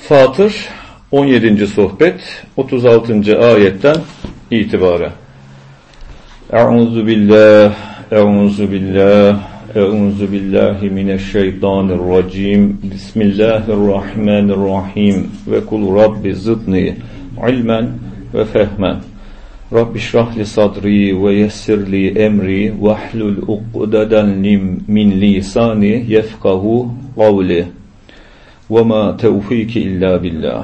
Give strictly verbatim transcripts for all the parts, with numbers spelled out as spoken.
Fatır on yedinci sohbet otuz altıncı ayetten itibaren. Euzu billah, euzu billah, euzu billahi mineşşeytanirracim. Bismillahirrahmanirrahim. Ve kul rabbi zidni ilmen ve fehmen. Rabbi şrahli sadri ve yessirli emri ve hlul uqdeden min lisani yefkahu kavli. وَمَا تَوْفِيكِ إِلَّا بِاللّٰهِ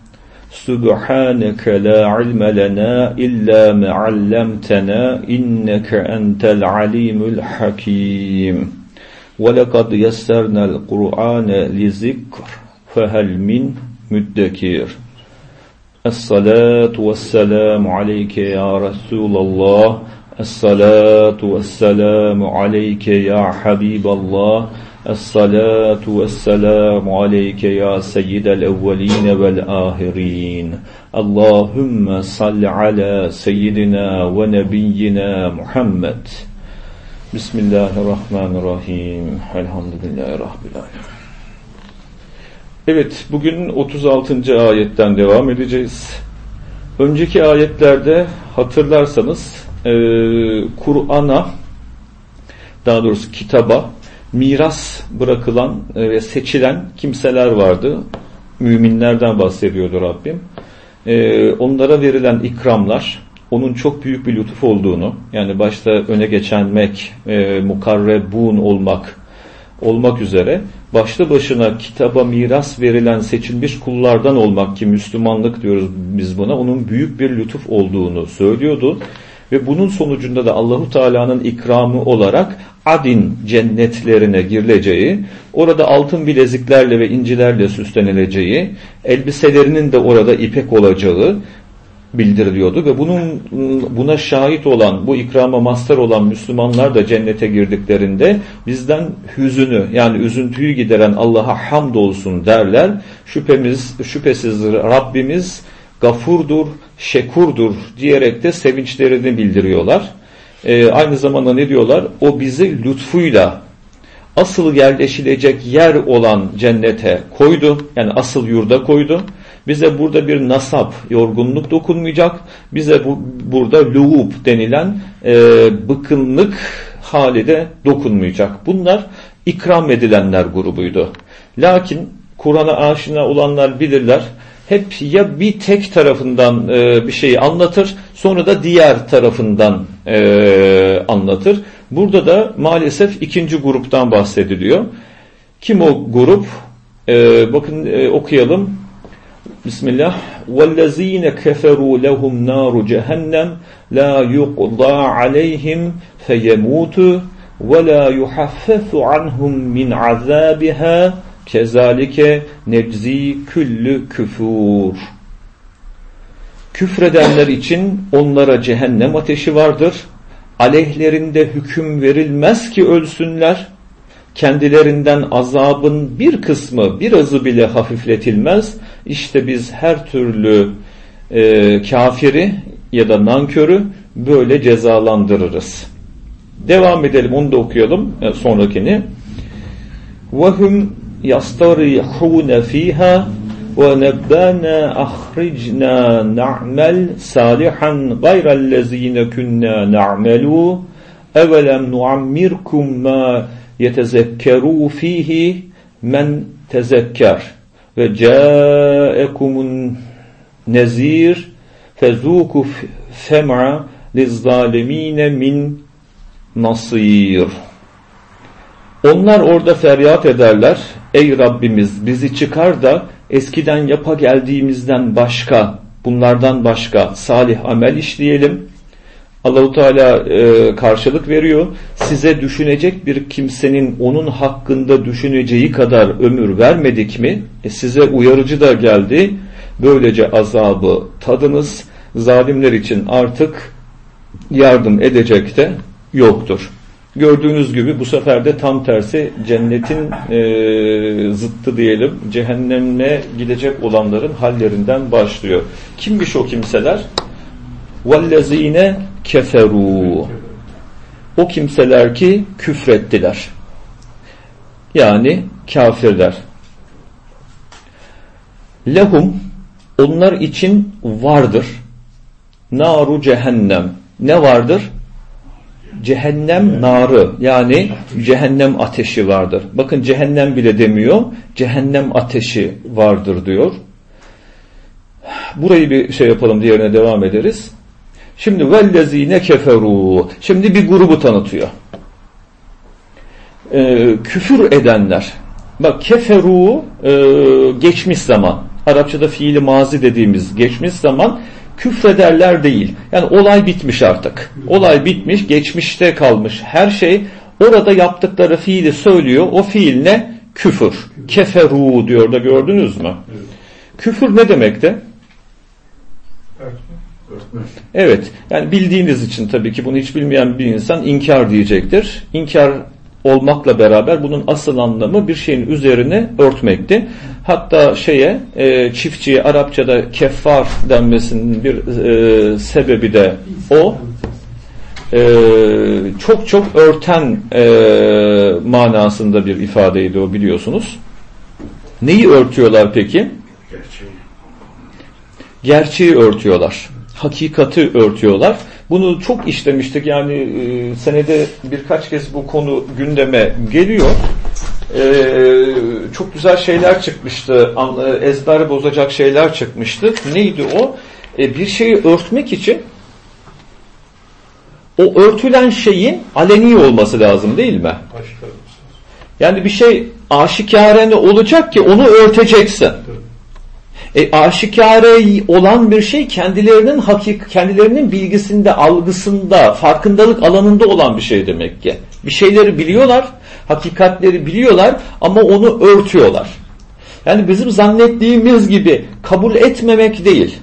سُبْحَانَكَ لَا عِلْمَ لَنَا إِلَّا مَا عَلَّمْتَنَا إِنَّكَ أَنْتَ الْعَلِيمُ الْحَكِيمُ وَلَقَدْ يَسَّرْنَا الْقُرْآنَ لِذِكْرِ فَهَلْ مِنْ مُدَّكِرٍ الصَّلَاةُ وَالسَّلَامُ عَلَيْكَ يَا رَسُولَ اللّٰهِ الصَّلَاةُ وَالسَّلَامُ عَلَيْكَ يَا حَبِيبَ اللّٰهِ الصلاة والسلام عليك يا سيد الأولين والآخرين اللهم صل على سيدنا ونبينا محمد بسم الله الرحمن الرحيم الحمد لله رب العالمين. Evet, bugün otuz altıncı ayetten devam edeceğiz. Önceki ayetlerde hatırlarsanız e, Kur'an'a, daha doğrusu kitaba miras bırakılan ve seçilen kimseler vardı. Müminlerden bahsediyordu Rabbim. Ee, onlara verilen ikramlar, onun çok büyük bir lütuf olduğunu, yani başta öne geçenmek, e, mukarrebun olmak olmak üzere, başlı başına kitaba miras verilen seçilmiş kullardan olmak, ki Müslümanlık diyoruz biz buna, onun büyük bir lütuf olduğunu söylüyordu. Ve bunun sonucunda da Allahu Teala'nın ikramı olarak Adin cennetlerine girileceği, orada altın bileziklerle ve incilerle süslenileceği, elbiselerinin de orada ipek olacağı bildiriliyordu ve bunun buna şahit olan, bu ikrama mazhar olan Müslümanlar da cennete girdiklerinde bizden hüzünü, yani üzüntüyü gideren Allah'a hamdolsun derler. Şüphemiz, şüphesiz Rabbimiz gafurdur, şekurdur diyerek de sevinçlerini bildiriyorlar. Ee, aynı zamanda ne diyorlar? O bizi lütfuyla asıl yerleşilecek yer olan cennete koydu. Yani asıl yurda koydu. Bize burada bir nasap, yorgunluk dokunmayacak. Bize bu, burada luğub denilen e, bıkınlık hali de dokunmayacak. Bunlar ikram edilenler grubuydu. Lakin Kur'an'a aşina olanlar bilirler. Hep ya bir tek tarafından e, bir şeyi anlatır, sonra da diğer tarafından e, anlatır. Burada da maalesef ikinci gruptan bahsediliyor. Kim o grup? E, bakın e, okuyalım. Bismillah. وَالَّذ۪ينَ كَفَرُوا لَهُمْ نَارُ جَهَنَّمْ لَا يُقْضَى عَلَيْهِمْ فَيَمُوتُوا وَلَا يُحَفَّثُ عَنْهُمْ مِنْ عَذَابِهَا kezalike nebzi küllü küfur. Küfredenler için onlara cehennem ateşi vardır. Aleyhlerinde hüküm verilmez ki ölsünler. Kendilerinden azabın bir kısmı, birazı bile hafifletilmez. İşte biz her türlü e, kafiri ya da nankörü böyle cezalandırırız. Devam edelim, onu da okuyalım e, sonrakini. وَهُمْ يَسْتَرِيحُونَ ف۪يهَا وَنَبَّانَا أَخْرِجْنَا نَعْمَلْ صَالِحًا غَيْرَ الَّذ۪ينَ كُنَّا نَعْمَلُوا اَوَلَمْ نُعَمِّرْكُمْ مَا يَتَذَكَّرُوا ف۪يهِ مَنْ تَذَكَّرْ وَجَاءَكُمُ النَّذ۪يرُ فَذُوقُوا فَمَا لِلظَّالِم۪ينَ مِنْ نَصِيرٍ. Onlar orada feryat ederler. Ey Rabbimiz, bizi çıkar da eskiden yapa geldiğimizden başka, bunlardan başka salih amel işleyelim. Allah-u Teala e, karşılık veriyor. Size düşünecek bir kimsenin onun hakkında düşüneceği kadar ömür vermedik mi? E, size uyarıcı da geldi. Böylece azabı tadınız. Zalimler için artık yardım edecek de yoktur. Gördüğünüz gibi bu sefer de tam tersi, cennetin e, zıttı diyelim, cehenneme gidecek olanların hallerinden başlıyor. Kimmiş o kimseler? وَالَّذ۪ينَ كَفَرُوا. O kimseler ki küfrettiler. Yani kafirler. Lehum, onlar için vardır. Naru cehennem. Ne vardır? Cehennem narı, yani cehennem ateşi vardır. Bakın cehennem bile demiyor, cehennem ateşi vardır diyor. Burayı bir şey yapalım, diğerine devam ederiz. Şimdi vellezine keferu. Şimdi bir grubu tanıtıyor. Ee, küfür edenler. Bak keferu e, geçmiş zaman. Arapçada fiili mazi dediğimiz geçmiş zaman. Küfrederler değil. Yani olay bitmiş artık. Olay bitmiş, geçmişte kalmış her şey. Orada yaptıkları fiili söylüyor. O fiil ne? Küfür. Keferu diyor da, gördünüz mü? Evet. Küfür ne demekti? Evet. Yani bildiğiniz için tabii ki bunu hiç bilmeyen bir insan inkar diyecektir. İnkar olmakla beraber bunun asıl anlamı bir şeyin üzerine örtmekti. Hatta şeye e, çiftçiye Arapçada keffar denmesinin bir e, sebebi de o. E, çok çok örten e, manasında bir ifadeydi o, biliyorsunuz. Neyi örtüyorlar peki? Gerçeği. Gerçeği örtüyorlar. Hakikati örtüyorlar. Bunu çok işlemiştik. Yani e, senede birkaç kez bu konu gündeme geliyor. E, çok güzel şeyler çıkmıştı. E, ezber bozacak şeyler çıkmıştı. Neydi o? E, bir şeyi örtmek için o örtülen şeyin aleni olması lazım, değil mi? Yani bir şey aşikare olacak ki onu örteceksin. E, aşikare olan bir şey kendilerinin hakik, kendilerinin bilgisinde, algısında, farkındalık alanında olan bir şey demek ki. Bir şeyleri biliyorlar, hakikatleri biliyorlar ama onu örtüyorlar. Yani bizim zannettiğimiz gibi kabul etmemek değil.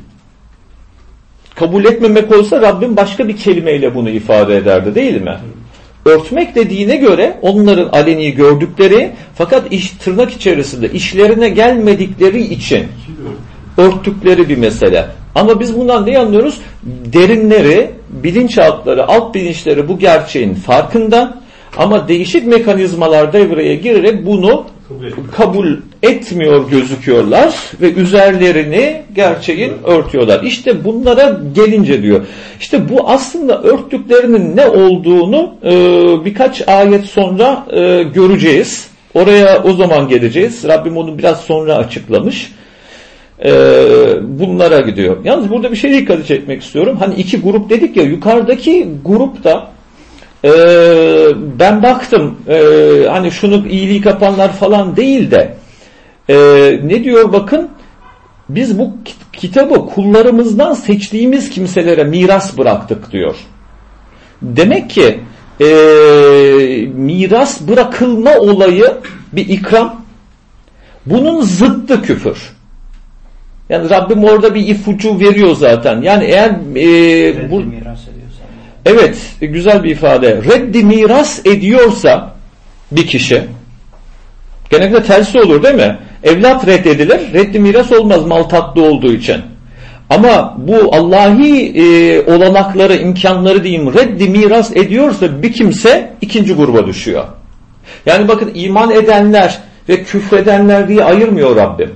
Kabul etmemek olsa Rabbim başka bir kelimeyle bunu ifade ederdi, değil mi? Örtmek dediğine göre onların aleni gördükleri fakat iş, tırnak içerisinde işlerine gelmedikleri için örttükleri bir mesele. Ama biz bundan ne anlıyoruz? Derinleri, bilinçaltları, alt bilinçleri bu gerçeğin farkında ama değişik mekanizmalar devreye girerek bunu kabul etmiyor gözüküyorlar ve üzerlerini gerçeğin örtüyorlar. İşte bunlara gelince diyor. İşte bu aslında örttüklerinin ne olduğunu e, birkaç ayet sonra e, göreceğiz. Oraya o zaman geleceğiz. Rabbim onu biraz sonra açıklamış. E, bunlara gidiyor. Yalnız burada bir şey dikkat çekmek istiyorum. Hani iki grup dedik ya, yukarıdaki grupta Ee, ben baktım e, hani şunu iyiliği kapanlar falan değil de e, ne diyor bakın, biz bu kitabı kullarımızdan seçtiğimiz kimselere miras bıraktık diyor. Demek ki e, miras bırakılma olayı bir ikram, bunun zıttı küfür. Yani Rabbim orada bir ipucu veriyor zaten. Yani eğer e, bu evet, güzel bir ifade. Reddi miras ediyorsa bir kişi, genellikle tersi olur değil mi? Evlat reddedilir, reddi miras olmaz mal tatlı olduğu için. Ama bu Allahi e, olanakları, imkanları diyeyim, reddi miras ediyorsa bir kimse ikinci gruba düşüyor. Yani bakın, iman edenler ve küfredenler diye ayırmıyor Rabbim.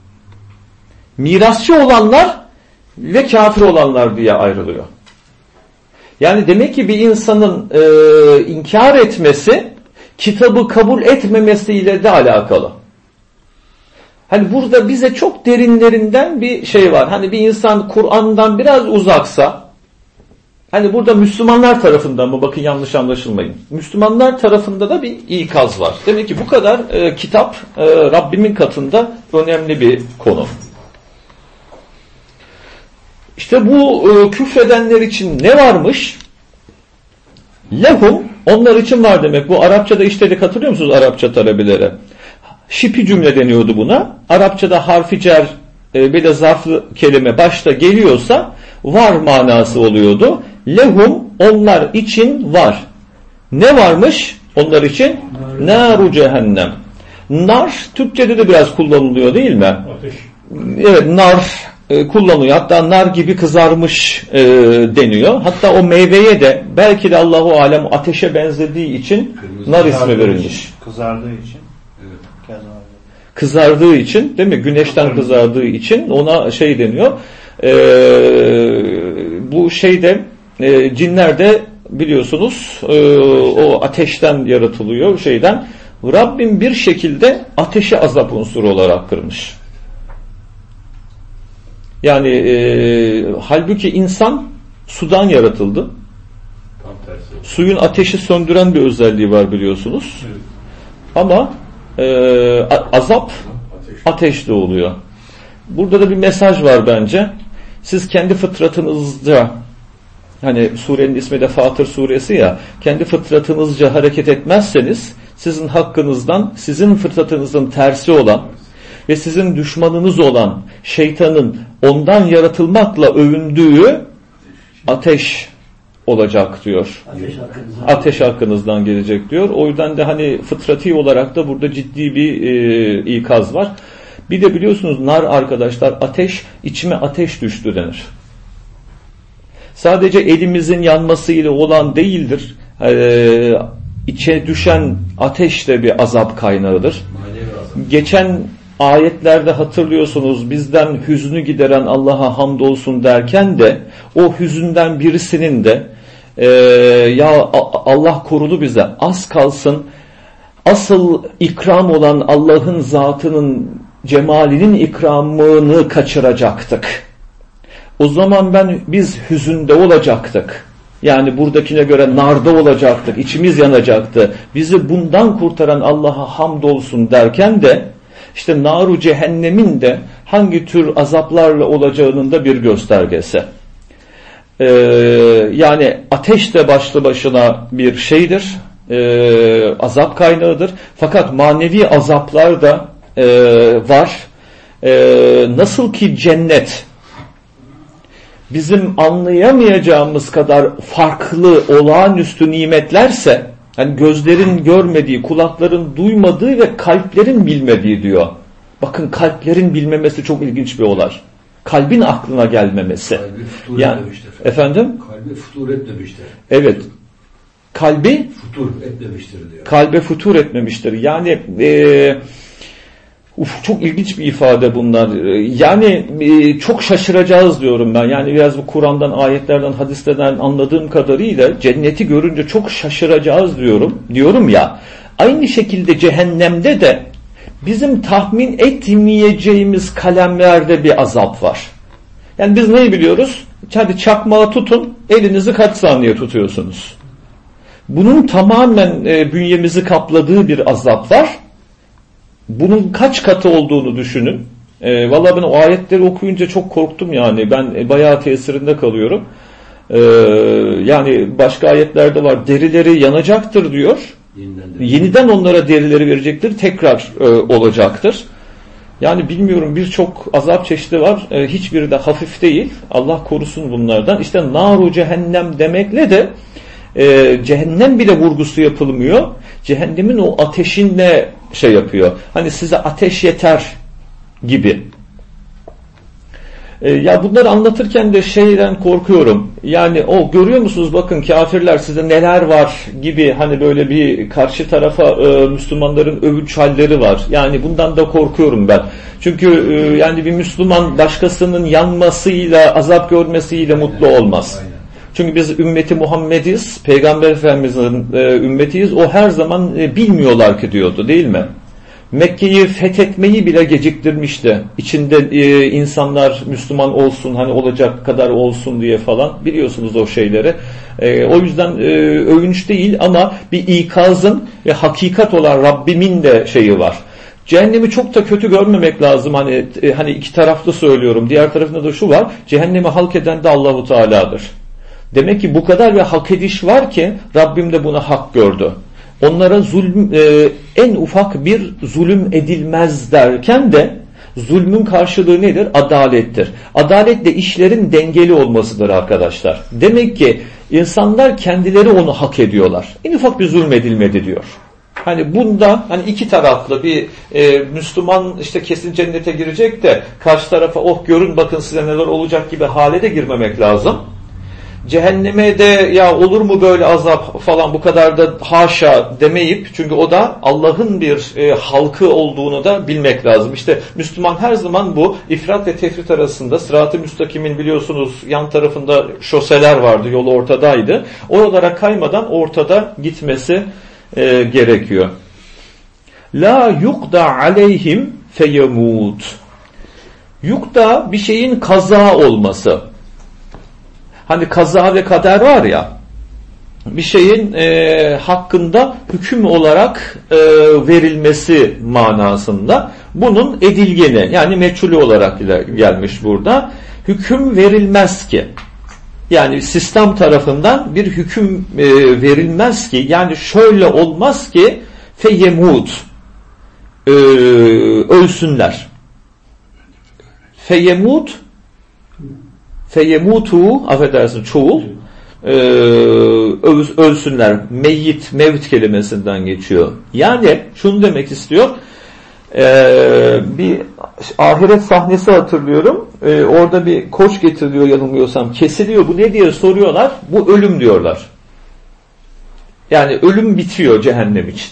Mirasçı olanlar ve kafir olanlar diye ayrılıyor. Yani demek ki bir insanın e, inkar etmesi kitabı kabul etmemesiyle de alakalı. Hani burada bize çok derinlerinden bir şey var. Hani bir insan Kur'an'dan biraz uzaksa, hani burada Müslümanlar tarafından mı? Bakın yanlış anlaşılmayın. Müslümanlar tarafında da bir ikaz var. Demek ki bu kadar e, kitap e, Rabbimin katında önemli bir konu. İşte bu e, küfredenler için ne varmış? Lehum, onlar için var demek. Bu Arapçada işledik, hatırlıyor musunuz Arapça talebelere? Şipi cümle deniyordu buna. Arapçada harfi cer e, bir de zarflı kelime başta geliyorsa var manası oluyordu. Lehum, onlar için var. Ne varmış onlar için? Naru cehennem. Nar, Türkçede de biraz kullanılıyor değil mi? Ateş. Evet, nar kullanılıyor. Hatta nar gibi kızarmış e, deniyor. Hatta o meyveye de belki de Allahu alem ateşe benzediği için kırmızı nar ismi verilmiş. Kızardığı için. Evet. kızardığı için, değil mi? Güneşten kızardığı için ona şey deniyor. Ee, bu şeyde e, cinler de biliyorsunuz e, o ateşten yaratılıyor şeyden. Rabbim bir şekilde ateşi azap unsuru olarak kırmış. Yani e, halbuki insan sudan yaratıldı. Tam tersi. Suyun ateşi söndüren bir özelliği var biliyorsunuz. Evet. Ama e, azap Ateş. ateşli oluyor. Burada da bir mesaj var bence. Siz kendi fıtratınızca, hani surenin ismi de Fatır suresi ya, kendi fıtratınızca hareket etmezseniz sizin hakkınızdan, sizin fıtratınızın tersi olan ve sizin düşmanınız olan şeytanın ondan yaratılmakla övündüğü ateş olacak diyor. Ateş hakkınızdan. Ateş hakkınızdan gelecek diyor. O yüzden de hani fıtrati olarak da burada ciddi bir e, ikaz var. Bir de biliyorsunuz nar arkadaşlar, ateş, içime ateş düştü denir. Sadece elimizin yanmasıyla olan değildir. Ee, içe düşen ateş de bir azap kaynağıdır. Geçen ayetlerde hatırlıyorsunuz, bizden hüznü gideren Allah'a hamdolsun derken de o hüzünden birisinin de e, ya Allah korudu bize, az kalsın asıl ikram olan Allah'ın zatının cemalinin ikramını kaçıracaktık. O zaman ben biz hüzünde olacaktık. Yani buradakine göre narda olacaktık. İçimiz yanacaktı. Bizi bundan kurtaran Allah'a hamdolsun derken de işte naru cehennemin de hangi tür azaplarla olacağının da bir göstergesi. Ee, yani ateş de başlı başına bir şeydir. Ee, azap kaynağıdır. Fakat manevi azaplar da e, var. Ee, nasıl ki cennet bizim anlayamayacağımız kadar farklı, olağanüstü nimetlerse, hani gözlerin görmediği, kulakların duymadığı ve kalplerin bilmediği diyor. Bakın, kalplerin bilmemesi çok ilginç bir olay. Kalbin aklına gelmemesi. Kalbi futur yani, etmemiştir. Efendim? Kalbi futur etmemiştir. Evet. Kalbi futur etmemiştir diyor. Kalbe futur etmemiştir. Yani e, uf, çok ilginç bir ifade bunlar. Yani e, çok şaşıracağız diyorum ben. Yani biraz bu Kur'an'dan, ayetlerden, hadislerden anladığım kadarıyla cenneti görünce çok şaşıracağız diyorum. Diyorum ya. Aynı şekilde cehennemde de bizim tahmin etmeyeceğimiz kalemlerde bir azap var. Yani biz neyi biliyoruz? Hadi çakmağı tutun, elinizi kaç saniye tutuyorsunuz? Bunun tamamen e, bünyemizi kapladığı bir azap var. Bunun kaç katı olduğunu düşünün. E, vallahi ben o ayetleri okuyunca çok korktum yani. Ben e, bayağı tesirinde kalıyorum. E, yani başka ayetlerde var. Derileri yanacaktır diyor. Yeniden, Yeniden onlara derileri verecektir. Tekrar e, olacaktır. Yani bilmiyorum, birçok azap çeşidi var. E, hiçbiri de hafif değil. Allah korusun bunlardan. İşte naru cehennem demekle de e, cehennem bile vurgusu yapılmıyor. Cehennemin o ateşinle şey yapıyor. Hani size ateş yeter gibi. E, ya bunları anlatırken de şeyden korkuyorum. Yani o görüyor musunuz, bakın kafirler size neler var gibi, hani böyle bir karşı tarafa e, Müslümanların övünç halleri var. Yani bundan da korkuyorum ben. Çünkü e, yani bir Müslüman başkasının yanmasıyla, azap görmesiyle mutlu olmaz. Aynen. Çünkü biz ümmeti Muhammediz, Peygamber Efendimiz'in e, ümmetiyiz. O her zaman e, bilmiyorlar ki diyordu, değil mi? Mekke'yi fethetmeyi bile geciktirmişti. İçinde e, insanlar Müslüman olsun, hani olacak kadar olsun diye falan, biliyorsunuz o şeyleri. E, o yüzden e, övünç değil ama bir ikazın ve hakikat olan Rabbimin de şeyi var. Cehennemi çok da kötü görmemek lazım. Hani e, hani iki taraflı söylüyorum. Diğer tarafında da şu var. Cehennemi halk eden de Allahu Teala'dır. Demek ki bu kadar bir hak ediş var ki Rabbim de buna hak gördü. Onlara zulüm, e, en ufak bir zulüm edilmez derken de zulmün karşılığı nedir? Adalettir. Adalet de işlerin dengeli olmasıdır arkadaşlar. Demek ki insanlar kendileri onu hak ediyorlar. En ufak bir zulüm edilmedi diyor. Hani bunda hani iki taraflı bir e, Müslüman işte kesin cennete girecek de karşı tarafa oh görün bakın size neler olacak gibi hale de girmemek lazım. cehenneme de ya olur mu böyle azap falan bu kadar da haşa demeyip, çünkü o da Allah'ın bir e, halkı olduğunu da bilmek lazım. İşte Müslüman her zaman bu ifrat ve tefrit arasında, sırat-ı müstakimin biliyorsunuz yan tarafında şoseler vardı, yolu ortadaydı. Oralara kaymadan ortada gitmesi e, gerekiyor. La yukda aleyhim feyemut. Yukda bir şeyin kaza olması. Hani kaza ve kader var ya, bir şeyin e, hakkında hüküm olarak e, verilmesi manasında. Bunun edilgeni, yani meçhulü olarak gelmiş burada. Hüküm verilmez ki. Yani sistem tarafından bir hüküm e, verilmez ki. Yani şöyle olmaz ki feyemut, e, ölsünler. Feyemut, feyemutu, affedersin çoğul, e, ölsünler. Meyyit, mevt kelimesinden geçiyor. Yani şunu demek istiyor. Ee, bir ahiret sahnesi hatırlıyorum. Ee, orada bir koç getiriliyor yanılmıyorsam. Kesiliyor. Bu ne diye soruyorlar. Bu ölüm diyorlar. Yani ölüm bitiyor cehennem için.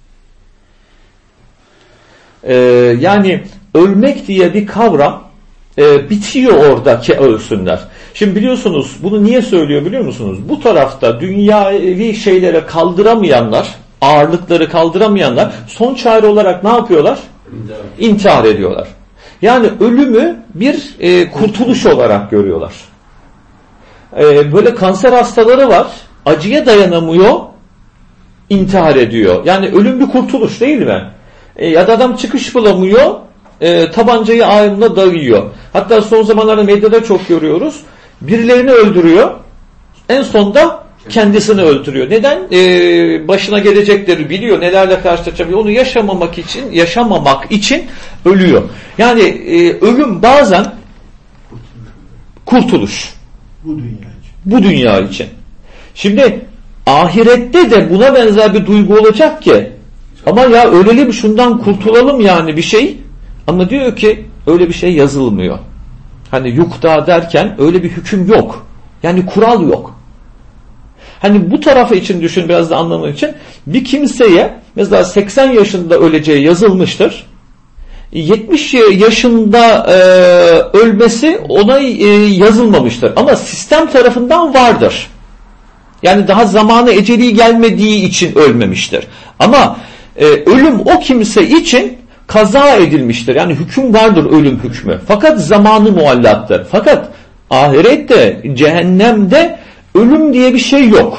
Ee, yani ölmek diye bir kavram e, bitiyor orada ki ölsünler. Şimdi biliyorsunuz bunu niye söylüyor biliyor musunuz? Bu tarafta dünyavi şeylere kaldıramayanlar, ağırlıkları kaldıramayanlar son çare olarak ne yapıyorlar? İntihar, İntihar ediyorlar. Yani ölümü bir e, kurtuluş olarak görüyorlar. E, böyle kanser hastaları var, acıya dayanamıyor, intihar ediyor. Yani ölüm bir kurtuluş değil mi? E, ya da adam çıkış bulamıyor, e, tabancayı ağzına dayıyor. Hatta son zamanlarda medyada çok görüyoruz. Birilerini öldürüyor, en sonunda kendisini öldürüyor. Neden? Ee, başına gelecekleri biliyor, nelerle karşılaşacak. Onu yaşamamak için, yaşamamak için ölüyor. Yani e, ölüm bazen kurtuluş. Bu dünya için. Bu dünya için. Şimdi ahirette de buna benzer bir duygu olacak ki, ama ya ölelim şundan kurtulalım yani bir şey. Ama diyor ki öyle bir şey yazılmıyor. Hani yukta derken öyle bir hüküm yok. Yani kural yok. Hani bu tarafı için düşün, biraz da anlamak için. Bir kimseye mesela seksen yaşında öleceği yazılmıştır. yetmiş yaşında e, ölmesi ona e, yazılmamıştır. Ama sistem tarafından vardır. Yani daha zamanı eceli gelmediği için ölmemiştir. Ama e, ölüm o kimse için kaza edilmiştir. Yani hüküm vardır, ölüm hükmü. Fakat zamanı muallaktır. Fakat ahirette, cehennemde ölüm diye bir şey yok.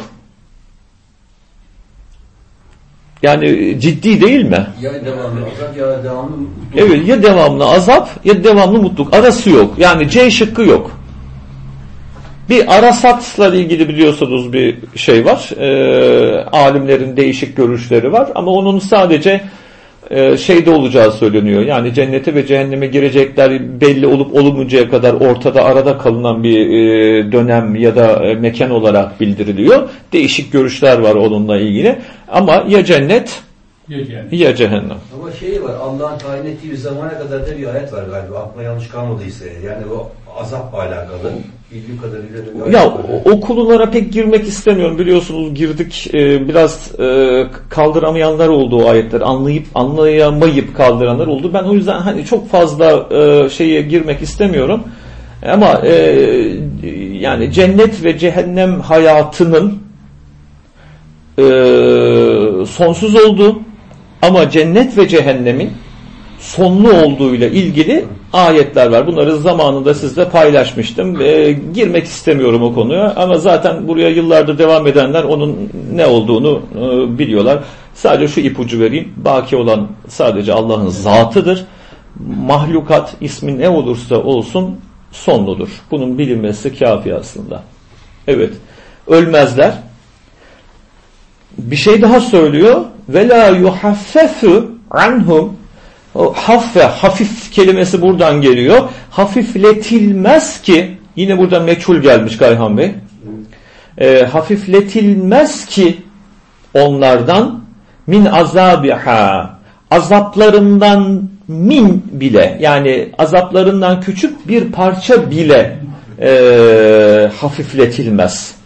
Yani ciddi değil mi? Ya devamlı azap ya devamlı mutluluk. Evet, ya devamlı azap ya devamlı mutluluk. Arası yok. Yani C şıkkı yok. Bir Arasat'la ilgili biliyorsunuz bir şey var. E, alimlerin değişik görüşleri var. Ama onun sadece e, şeyde olacağı söyleniyor. Yani cennete ve cehenneme girecekler belli olup olunmayacağına kadar ortada arada kalınan bir e, dönem ya da e, mekan olarak bildiriliyor. Değişik görüşler var onunla ilgili. Ama ya cennet ya cehennem. Ya cehennem. Ama şey var, Allah'ın tayin ettiği bir zamana kadar da bir ayet var galiba. Aklıma yanlış kalmadıysa. Yani o azapla alakalı. Bildiğim kadarıyla bir ya o, o konulara pek girmek istemiyorum. Biliyorsunuz girdik e, biraz e, kaldıramayanlar oldu o ayetleri. Anlayıp anlayamayıp kaldıranlar oldu. Ben o yüzden hani çok fazla e, şeye girmek istemiyorum. Ama e, yani cennet ve cehennem hayatının e, sonsuz olduğu ama cennet ve cehennemin sonlu olduğuyla ilgili ayetler var. Bunları zamanında sizle paylaşmıştım. E, girmek istemiyorum o konuya ama zaten buraya yıllardır devam edenler onun ne olduğunu e, biliyorlar. Sadece şu ipucu vereyim. Baki olan sadece Allah'ın zatıdır. Mahlukat ismi ne olursa olsun sonludur. Bunun bilinmesi kafi aslında. Evet. Ölmezler. Bir şey daha söylüyor. Ve la yuhaffefu anhum. O haffe, hafif kelimesi buradan geliyor. Hafifletilmez ki, yine burada meçhul gelmiş Kayhan Bey. E, hafifletilmez ki onlardan min azabiha, azaplarından min bile, yani azaplarından küçük bir parça bile e, hafifletilmez.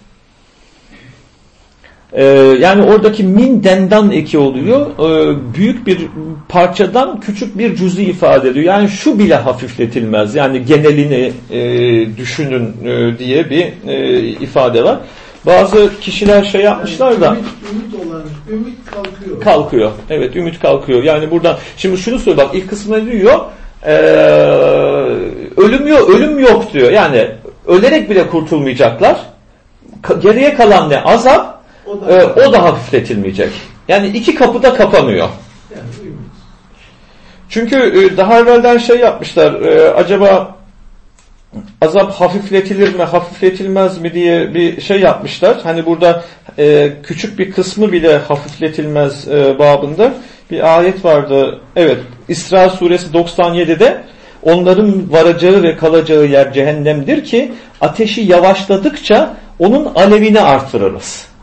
Ee, yani oradaki min dendan eki oluyor. Ee, büyük bir parçadan küçük bir cüz'i ifade ediyor. Yani şu bile hafifletilmez. Yani genelini e, düşünün e, diye bir e, ifade var. Bazı kişiler şey yapmışlar yani da ümit, ümit olan, ümit kalkıyor. Kalkıyor. Evet, ümit kalkıyor. Yani buradan şimdi şunu söylüyor, bak ilk kısmına diyor e, ölüm yok, ölüm yok diyor. Yani ölerek bile kurtulmayacaklar. Ka- geriye kalan ne? Azap. O da, e, o da hafifletilmeyecek. Yani iki kapı da kapanıyor. Yani ümit. Çünkü e, daha evvelden şey yapmışlar. E, acaba azap hafifletilir mi, hafifletilmez mi diye bir şey yapmışlar. Hani burada e, küçük bir kısmı bile hafifletilmez e, babında bir ayet vardı. Evet, İsra suresi doksan yedide onların varacağı ve kalacağı yer cehennemdir ki ateşi yavaşladıkça onun alevini artırırız.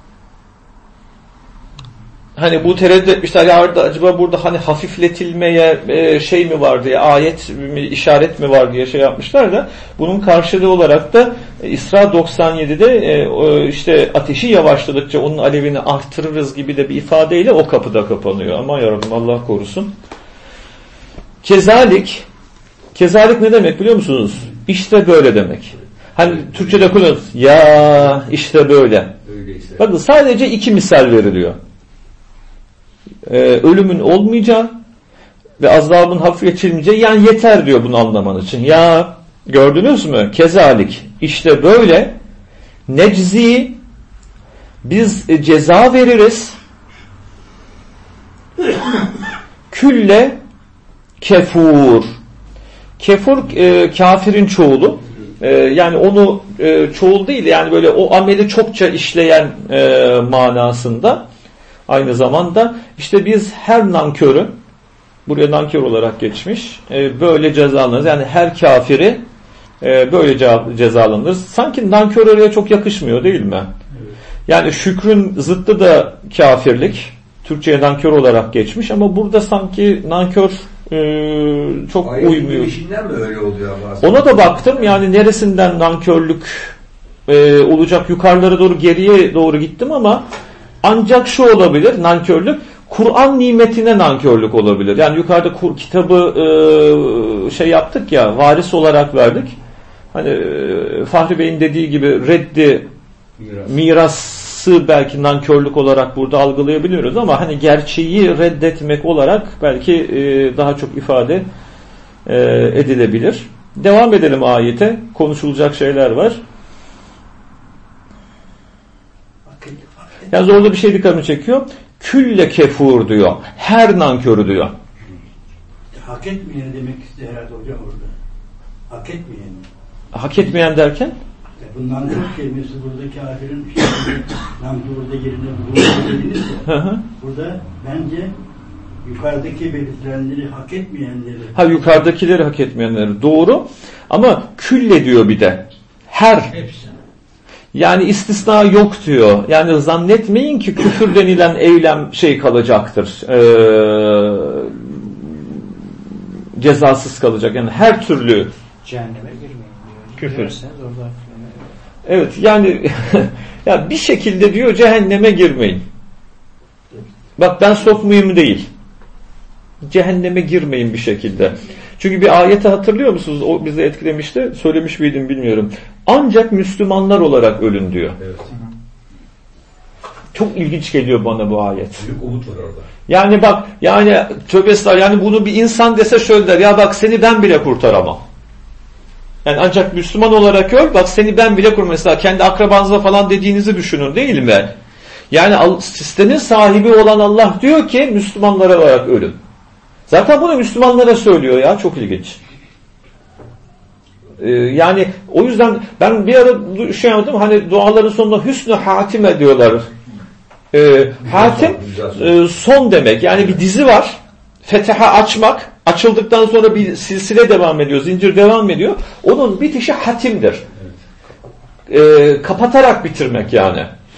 Hani bu tereddüt etmişler ya acaba burada hani hafifletilmeye e, şey mi var diye, ayet mi, işaret mi var diye şey yapmışlar da bunun karşılığı olarak da e, İsra doksan yedide e, o, işte ateşi yavaşladıkça onun alevini artırırız gibi de bir ifadeyle o kapıda kapanıyor. Aman yarabbim, Allah korusun. Kezalik kezalik ne demek biliyor musunuz? İşte böyle demek. Hani Türkçe'de kullanıyoruz. Ya işte böyle. Öyleyse. Bakın sadece iki misal veriliyor. Ee, ölümün olmayacağı ve azabın hafifletilmeyeceği, yani yeter diyor bunu anlaman için. Ya gördünüz mü? Kezalik. İşte böyle neczi, biz e, ceza veririz. Külle kefur. Kefur e, kafirin çoğulu. E, yani onu e, çoğul değil, yani böyle o ameli çokça işleyen e, manasında. Aynı zamanda işte biz her nankörü, buraya nankör olarak geçmiş, e, böyle cezalanırız. Yani her kafiri e, böyle cezalanırız. Sanki nankör oraya çok yakışmıyor değil mi? Evet. Yani şükrün zıttı da kafirlik. Türkçe'ye nankör olarak geçmiş ama burada sanki nankör e, çok Ayet uymuyor. Ayet mi öyle oluyor aslında? Ona da baktım, yani neresinden nankörlük e, olacak, yukarılara doğru, geriye doğru gittim ama ancak şu olabilir, nankörlük, Kur'an nimetine nankörlük olabilir. Yani yukarıda kur, kitabı e, şey yaptık ya, varis olarak verdik. Hani e, Fahri Bey'in dediği gibi reddi, miras. mirası belki nankörlük olarak burada algılayabiliyoruz ama hani gerçeği reddetmek olarak belki e, daha çok ifade e, edilebilir. Devam edelim ayete. Konuşulacak şeyler var. Yalnız orada bir şey dikkatimi çekiyor. Külle kefur diyor. Her nankörü diyor. Hak etmeyen demek istiyor herhalde hocam orada. Hak etmeyen. Hak etmeyen derken? Ya bu nankör kelimesi burada kafirin işte nankörde yerine bulunduğu ya. Burada bence yukarıdaki belirtilenleri hak etmeyenleri. Ha, yukarıdakileri hak etmeyenleri. Doğru. Ama külle diyor bir de. Her. Hepsi. Yani istisna yok diyor. Yani zannetmeyin ki küfür denilen eylem şey kalacaktır. Ee, cezasız kalacak. Yani her türlü cehenneme girmeyin diyor. Küfür. Orada... Evet, yani ya bir şekilde diyor cehenneme girmeyin. Bak ben sokmayayım değil. Cehenneme girmeyin bir şekilde. Çünkü bir ayeti hatırlıyor musunuz? O bizi etkilemişti. Söylemiş miydim bilmiyorum. Ancak Müslümanlar olarak ölün diyor. Evet. Çok ilginç geliyor bana bu ayet. Büyük umut var orada. Yani bak, yani tövbe estağfurullah, yani bunu bir insan dese şöyle der. Ya bak seni ben bile kurtaramam. Yani ancak Müslüman olarak öl, bak seni ben bile kurtaramam. Mesela kendi akrabanıza falan dediğinizi düşünün değil mi? Yani sistemin sahibi olan Allah diyor ki Müslümanlar olarak ölün. Zaten bunu Müslümanlara söylüyor ya, çok ilginç. Ee, yani o yüzden ben bir ara şey yaptım, hani duaların sonunda hüsnü hatime diyorlar. Ee, hatim e, son demek. Yani bir dizi var. Fetiha açmak. Açıldıktan sonra bir silsile devam ediyor. Zincir devam ediyor. Onun bitişi hatimdir. Ee, kapatarak bitirmek yani.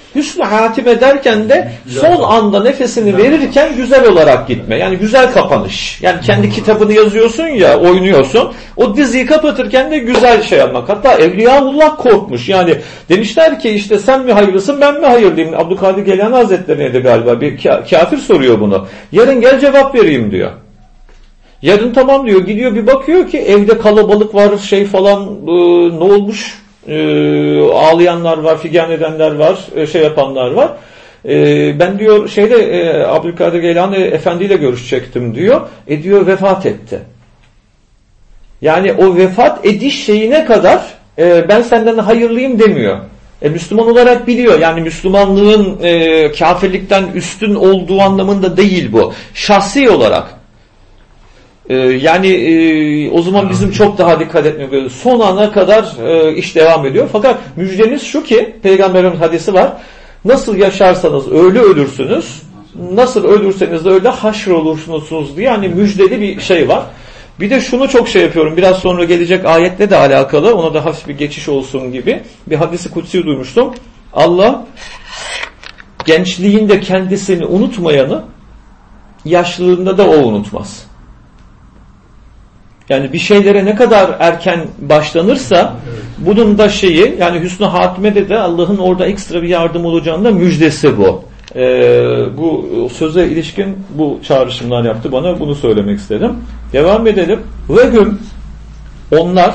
Hüsnü hatime derken de son anda nefesini verirken güzel olarak gitme. Yani güzel kapanış. Yani kendi kitabını yazıyorsun ya, oynuyorsun. O diziyi kapatırken de güzel şey yapmak. Hatta Evliyaullah korkmuş. Yani demişler ki işte sen mi hayırlısın, ben mi hayırlıyım? Abdülkadir Geylani Hazretleri'ne de galiba bir kafir soruyor bunu. Yarın gel cevap vereyim diyor. Yarın tamam diyor, gidiyor bir bakıyor ki evde kalabalık var, şey falan, e, ne olmuş? E, ağlayanlar var, figan edenler var, e, şey yapanlar var. E, ben diyor şeyde e, Abdülkadir Geylani Efendi ile görüşecektim diyor. E diyor vefat etti. Yani o vefat ediş şeyine kadar e, ben senden hayırlıyım demiyor. E, Müslüman olarak biliyor. Yani Müslümanlığın e, kafirlikten üstün olduğu anlamında değil bu. Şahsi olarak. Yani e, o zaman bizim çok daha dikkat etmemiz. Son ana kadar e, iş devam ediyor. Fakat müjdemiz şu ki, Peygamberin hadisi var. Nasıl yaşarsanız öyle ölürsünüz. Nasıl ölürseniz de öyle haşr olursunuz diye. Yani müjdeli bir şey var. Bir de şunu çok şey yapıyorum. Biraz sonra gelecek ayetle de alakalı. Ona da hafif bir geçiş olsun gibi. Bir hadisi kutsi duymuştum. Allah gençliğinde kendisini unutmayanı yaşlılığında da o unutmaz. Yani bir şeylere ne kadar erken başlanırsa bunun da şeyi, yani hüsnü hatimede de Allah'ın orada ekstra bir yardım olacağının da müjdesi bu. Ee, bu söze ilişkin bu çağrışımlar yaptı bana, bunu söylemek istedim. Devam edelim. Ve hüm, onlar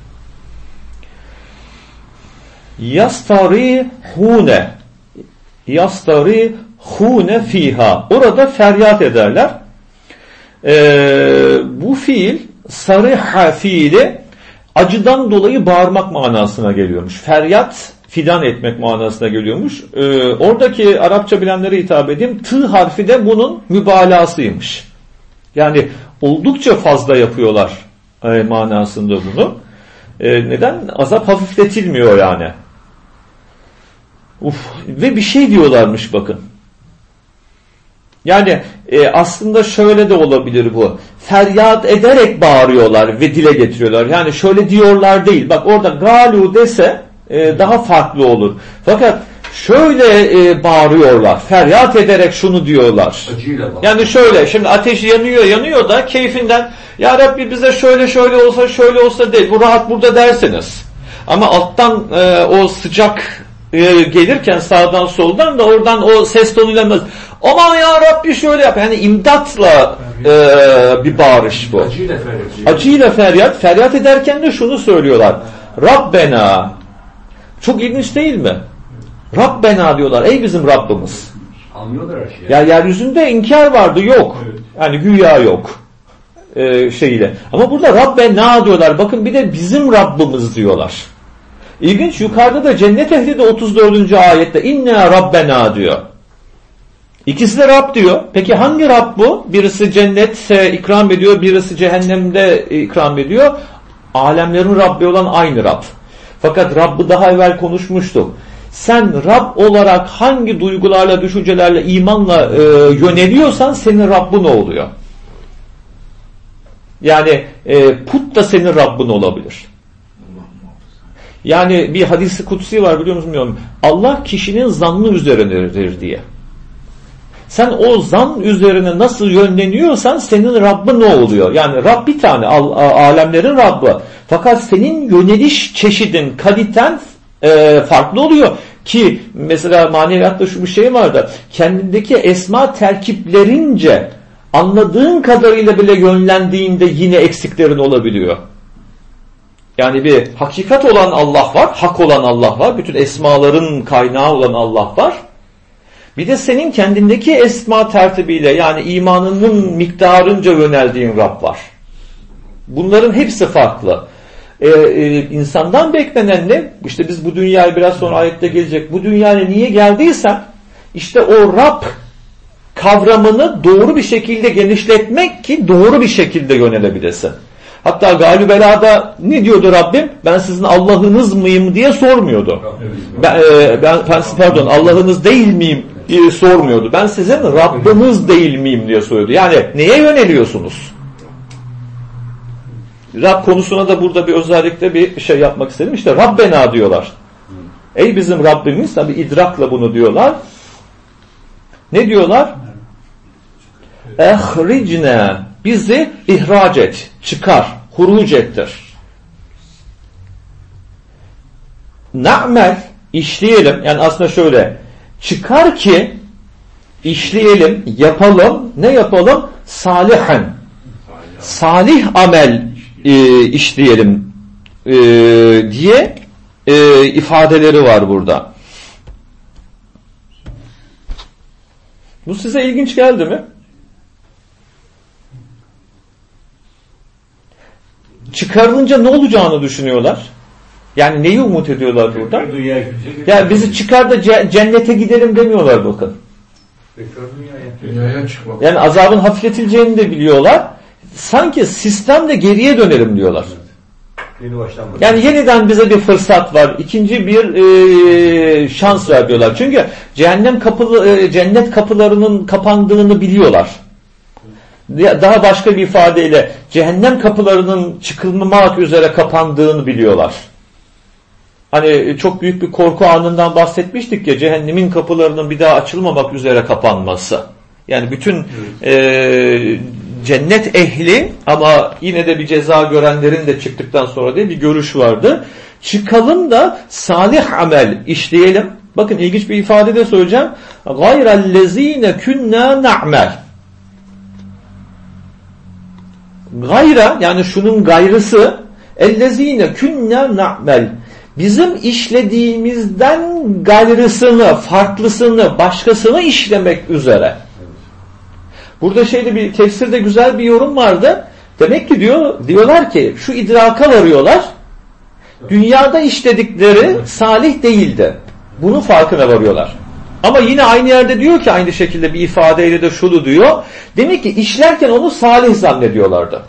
yastarihune yastarihune fiha, orada feryat ederler. Ee, bu fiil sarıha fiili acıdan dolayı bağırmak manasına geliyormuş. Feryat, fidan etmek manasına geliyormuş. Ee, oradaki Arapça bilenlere hitap edeyim. Tı harfi de bunun mübalağasıymış. Yani oldukça fazla yapıyorlar e, manasında bunu. E, neden? Azap hafifletilmiyor yani. Uf. Ve bir şey diyorlarmış bakın. Yani e, aslında şöyle de olabilir bu. Feryat ederek bağırıyorlar ve dile getiriyorlar. Yani şöyle diyorlar değil. Bak orada galu dese e, daha farklı olur. Fakat şöyle e, bağırıyorlar. Feryat ederek şunu diyorlar. Yani şöyle, şimdi ateş yanıyor yanıyor da keyfinden, ya Rabbi bize şöyle şöyle olsa şöyle olsa değil. Bu rahat burada dersiniz. Ama alttan e, o sıcak e, gelirken sağdan soldan da oradan o ses tonuyla aman ya Rabbi şöyle yap. Yani imdatla e, bir bağırış bu. Acıyla feryat. Acıyla feryat. Feryat ederken de şunu söylüyorlar. Rabbena. Çok ilginç değil mi? Rabbena diyorlar. Ey bizim Rabbimiz. Anlıyorlar her şeyi. Ya yeryüzünde inkar vardı, yok. Evet. Yani güya yok. Ee, şeyle. Ama burada Rabbena diyorlar. Bakın bir de bizim Rabbimiz diyorlar. İlginç, yukarıda da cennet ehli de otuz dördüncü ayette inna Rabbena diyor. İkisi de Rab diyor. Peki hangi Rab bu? Birisi cennette ikram ediyor, birisi cehennemde ikram ediyor. Alemlerin Rabbi olan aynı Rab. Fakat Rabb'ı daha evvel konuşmuştuk. Sen Rab olarak hangi duygularla, düşüncelerle, imanla e, yöneliyorsan senin Rabbin oluyor. Yani e, put da senin Rabbin olabilir. Yani bir hadis-i kutsi var, biliyor musun bilmiyorum. Allah kişinin zannı üzerinedir diye. Sen o zan üzerine nasıl yönleniyorsan senin Rabbin ne oluyor? Yani Rab bir tane, alemlerin Rabbi. Fakat senin yöneliş çeşidin, kaliten e, farklı oluyor. Ki mesela maneviyatta şu bir şey var da, kendindeki esma terkiplerince anladığın kadarıyla bile yönlendiğinde yine eksiklerin olabiliyor. Yani bir hakikat olan Allah var, hak olan Allah var, bütün esmaların kaynağı olan Allah var. Bir de senin kendindeki esma tertibiyle, yani imanının miktarınca yöneldiğin Rab var. Bunların hepsi farklı. Ee, e, insandan beklenen ne? İşte biz bu dünyaya, biraz sonra ayette gelecek, bu dünyaya niye geldiysen, işte o Rab kavramını doğru bir şekilde genişletmek ki doğru bir şekilde yönelebilesin. Hatta Galübela'da ne diyordu Rabbim? Ben sizin Allah'ınız mıyım diye sormuyordu. Ben, e, ben pardon, Allah'ınız değil miyim diye sormuyordu. Ben sizin Rabbiniz değil miyim diye soruyordu. Yani neye yöneliyorsunuz? Rab konusuna da burada bir özellikle bir şey yapmak istedim. İşte Rabbena diyorlar. Ey bizim Rabbimiz, tabi idrakla bunu diyorlar. Ne diyorlar? Ehricne, bizi ihraç et, çıkar, huruc ettir. Na'mel, işleyelim. Yani aslında şöyle, çıkar ki işleyelim, yapalım. Ne yapalım? Salihen. Salih amel e, işleyelim e, diye e, ifadeleri var burada. Bu size ilginç geldi mi? Çıkarılınca ne olacağını düşünüyorlar. Yani neyi umut ediyorlar burada? Ya bizi çıkar da cennete gidelim demiyorlar bakın. Dünyaya çıkmak. Yani azabın hafifletileceğini de biliyorlar. Sanki sistemde geriye dönelim diyorlar. Yeni baştan yani yeniden bize bir fırsat var. İkinci bir e, şans ver diyorlar. Çünkü cehennem kapılı, e, cennet kapılarının kapandığını biliyorlar. Daha başka bir ifadeyle cehennem kapılarının çıkılmamak üzere kapandığını biliyorlar. Hani çok büyük bir korku anından bahsetmiştik ya, cehennemin kapılarının bir daha açılmamak üzere kapanması. Yani bütün e, cennet ehli ama yine de bir ceza görenlerin de çıktıktan sonra diye bir görüş vardı. Çıkalım da salih amel işleyelim. Bakın ilginç bir ifade de söyleyeceğim. Gayrellezine künna na'mel. Gayra, yani şunun gayrısı, ellezine künna na'mel. Bizim işlediğimizden gayrısını, farklısını, başkasını işlemek üzere. Burada şeyde bir tefsirde güzel bir yorum vardı. Demek ki diyor, diyorlar ki şu idraka varıyorlar. Dünyada işledikleri salih değildi. Bunun farkına varıyorlar. Ama yine aynı yerde diyor ki, aynı şekilde bir ifadeyle de şunu diyor. Demek ki işlerken onu salih zannediyorlardı.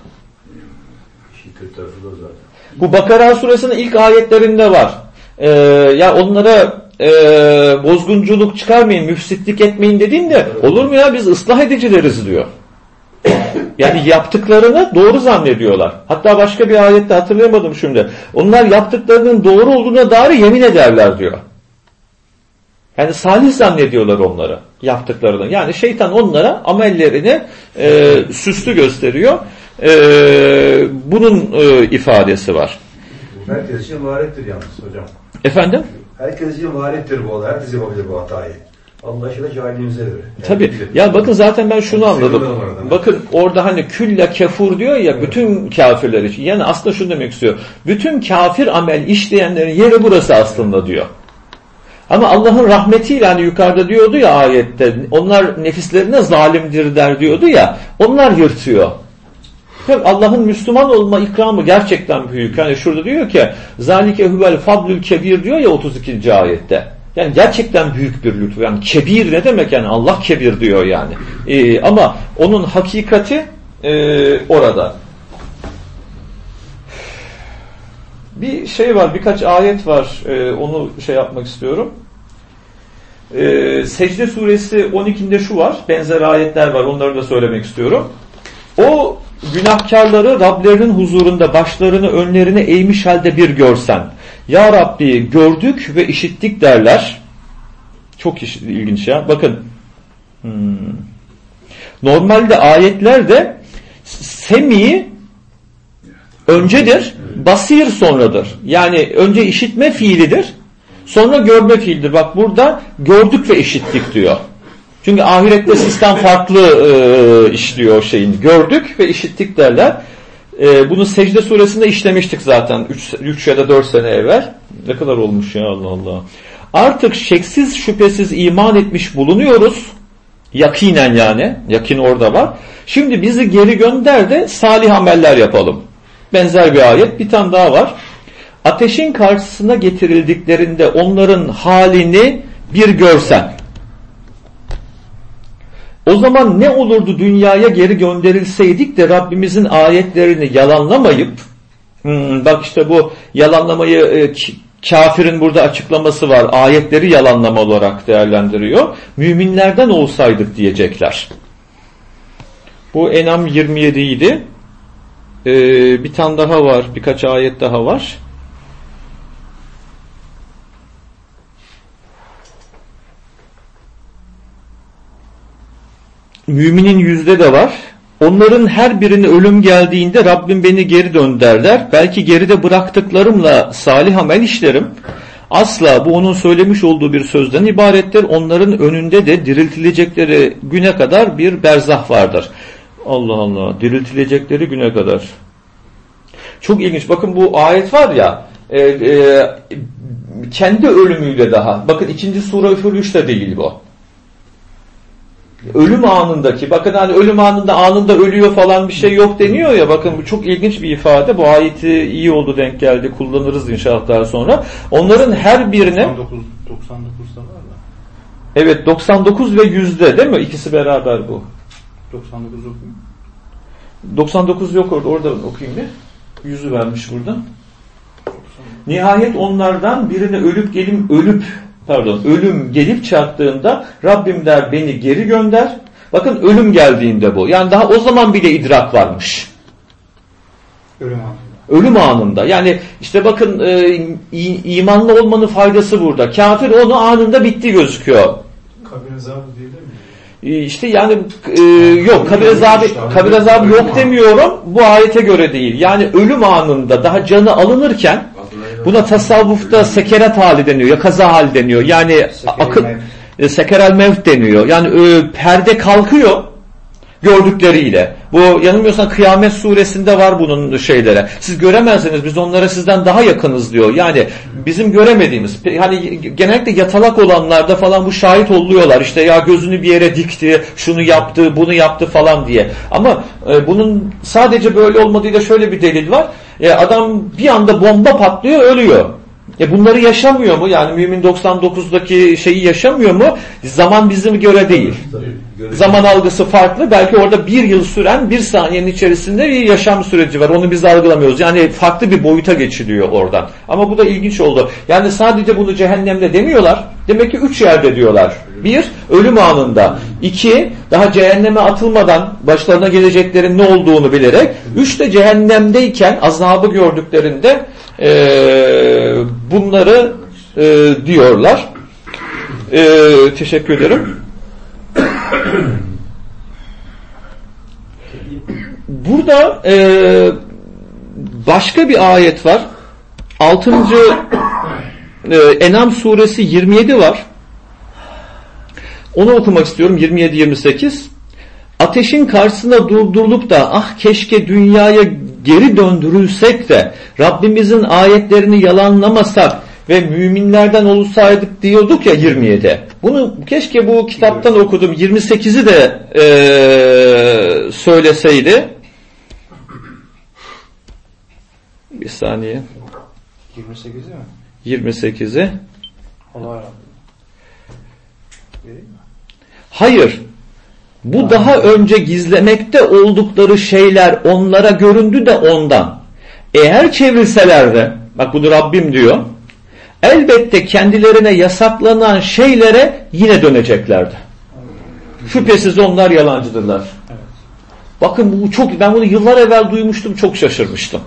Bu Bakara suresinin ilk ayetlerinde var. Ee, ya onlara e, bozgunculuk çıkarmayın, müfsitlik etmeyin dediğinde olur mu ya, biz ıslah edicileriz diyor. Yani yaptıklarını doğru zannediyorlar. Hatta başka bir ayette hatırlayamadım şimdi. Onlar yaptıklarının doğru olduğuna dair yemin ederler diyor. Yani salih zannediyorlar onları, yaptıklarını. Yani şeytan onlara amellerini e, süslü gösteriyor. E, bunun e, ifadesi var. Herkes için varettir yalnız hocam. Efendim? Herkes için varettir bu olay. Herkes yapabilir bu hatayı. Allah aşkına cahilliğimize verir. Yani tabii. Ya bakın zaten ben şunu anladım. Bakın orada hani külle kefur diyor ya, evet, bütün kafirler için. Yani aslında şunu demek istiyor. Bütün kafir amel işleyenlerin yeri burası aslında diyor. Ama Allah'ın rahmetiyle, hani yukarıda diyordu ya ayette, onlar nefislerine zalimdir der diyordu ya, onlar yırtıyor. Allah'ın Müslüman olma ikramı gerçekten büyük. Yani şurada diyor ki zalike huvel fadlül kebir diyor ya otuz ikinci ayette. Yani gerçekten büyük bir lütfu. Yani kebir ne demek, yani Allah kebir diyor yani. Ee, ama onun hakikati e, orada. Bir şey var, birkaç ayet var. Ee, onu şey yapmak istiyorum. Ee, Secde suresi on ikinde şu var. Benzer ayetler var. Onları da söylemek istiyorum. O günahkarları Rablerinin huzurunda başlarını önlerine eğmiş halde bir görsen. Ya Rabbi gördük ve işittik derler. Çok ilginç ya. Bakın. Hmm. Normalde ayetlerde semi öncedir, basir sonradır. Yani önce işitme fiilidir, sonra görme fiilidir. Bak burada gördük ve işittik diyor. Çünkü ahirette sistem farklı e, işliyor o şeyin. Gördük ve işittik derler. E, bunu Secde suresinde işlemiştik zaten üç ya da dört sene evvel. Ne kadar olmuş ya, Allah Allah. Artık şeksiz şüphesiz iman etmiş bulunuyoruz. Yakinen yani. Yakin orada var. Şimdi bizi geri gönder de salih ameller yapalım. Benzer bir ayet. Bir tane daha var. Ateşin karşısına getirildiklerinde onların halini bir görsen. O zaman ne olurdu dünyaya geri gönderilseydik de Rabbimizin ayetlerini yalanlamayıp, hmm, bak işte bu yalanlamayı e, kafirin burada açıklaması var. Ayetleri yalanlama olarak değerlendiriyor. Müminlerden olsaydık diyecekler. Bu En'am yirmi yedi idi. Ee, bir tane daha var. Birkaç ayet daha var. Müminin yüzde de var. Onların her birine ölüm geldiğinde Rabbim beni geri dönder der. Belki geride bıraktıklarımla salih amel işlerim. Asla bu onun söylemiş olduğu bir sözden ibarettir. Onların önünde de diriltilecekleri güne kadar bir berzah vardır. Allah Allah, diriltilecekleri güne kadar. Çok ilginç. Bakın bu ayet var ya, e, e, kendi ölümüyle daha. Bakın ikinci sure Üfür üçte değil bu. Ölüm anındaki, bakın hani ölüm anında anında ölüyor falan bir şey yok deniyor ya, bakın bu çok ilginç bir ifade. Bu ayeti iyi oldu denk geldi, kullanırız inşallah daha sonra. Onların her birine doksan dokuz, doksan dokuzda var da. Evet, doksan dokuz ve yüzde değil mi? İkisi beraber bu. doksan dokuz okuyayım. doksan dokuz yok orada, orada okuyayım bir. Yüzü vermiş burada. Nihayet onlardan birine ölüp gelim ölüp pardon ölüm gelip çattığında Rabbim der beni geri gönder. Bakın ölüm geldiğinde bu. Yani daha o zaman bile idrak varmış. Ölüm anında. Ölüm anında. Yani işte bakın e, imanlı olmanın faydası burada. Kafir onu anında bitti gözüküyor. Kabir azabı değil mi? İşte yani e, yok kabir azabı, kabir azabı yok demiyorum, bu ayete göre değil. Yani ölüm anında daha canı alınırken buna tasavvufta sekerat hali deniyor ya kaza hali deniyor. Yani akıl e, sekerel mevt deniyor. Yani e, perde kalkıyor gördükleriyle. Bu yanılmıyorsam Kıyamet suresinde var bunun şeylere. Siz göremezsiniz, biz onlara sizden daha yakınız diyor. Yani bizim göremediğimiz, hani genellikle yatalak olanlarda falan bu şahit oluyorlar. İşte ya gözünü bir yere dikti, şunu yaptı, bunu yaptı falan diye. Ama e, bunun sadece böyle olmadığıyla şöyle bir delil var. E, adam bir anda bomba patlıyor, ölüyor. E bunları yaşamıyor mu? Yani Mümin doksan dokuzdaki şeyi yaşamıyor mu? Zaman bizim göre değil. Zaman algısı farklı. Belki orada bir yıl süren bir saniyenin içerisinde bir yaşam süreci var. Onu biz algılamıyoruz. Yani farklı bir boyuta geçiliyor oradan. Ama bu da ilginç oldu. Yani sadece bunu cehennemde demiyorlar. Demek ki üç yerde diyorlar. Bir, ölüm anında. İki, daha cehenneme atılmadan başlarına geleceklerin ne olduğunu bilerek. Üç de cehennemdeyken azabı gördüklerinde Ee, bunları e, diyorlar. Ee, teşekkür ederim. Burada e, başka bir ayet var. altıncı E, En'am suresi yirmi yedi var. Onu okumak istiyorum. yirmi yedi yirmi sekiz. Ateşin karşısına durdurulup da ah keşke dünyaya geri döndürülsek de Rabbimizin ayetlerini yalanlamasak ve müminlerden olsaydık diyorduk ya yirmi yedi. Bunu keşke bu kitaptan okudum. yirmi sekizi de ee, söyleseydi. Bir saniye. yirmi sekizi mi? yirmi sekizi. Allah razı olsun. Hayır. Bu daha önce gizlemekte oldukları şeyler onlara göründü de ondan. Eğer çevirseler de, bak bunu Rabbim diyor, elbette kendilerine yasaklanan şeylere yine döneceklerdi. Şüphesiz onlar yalancıdırlar. Evet. Bakın bu çok, ben bunu yıllar evvel duymuştum, çok şaşırmıştım.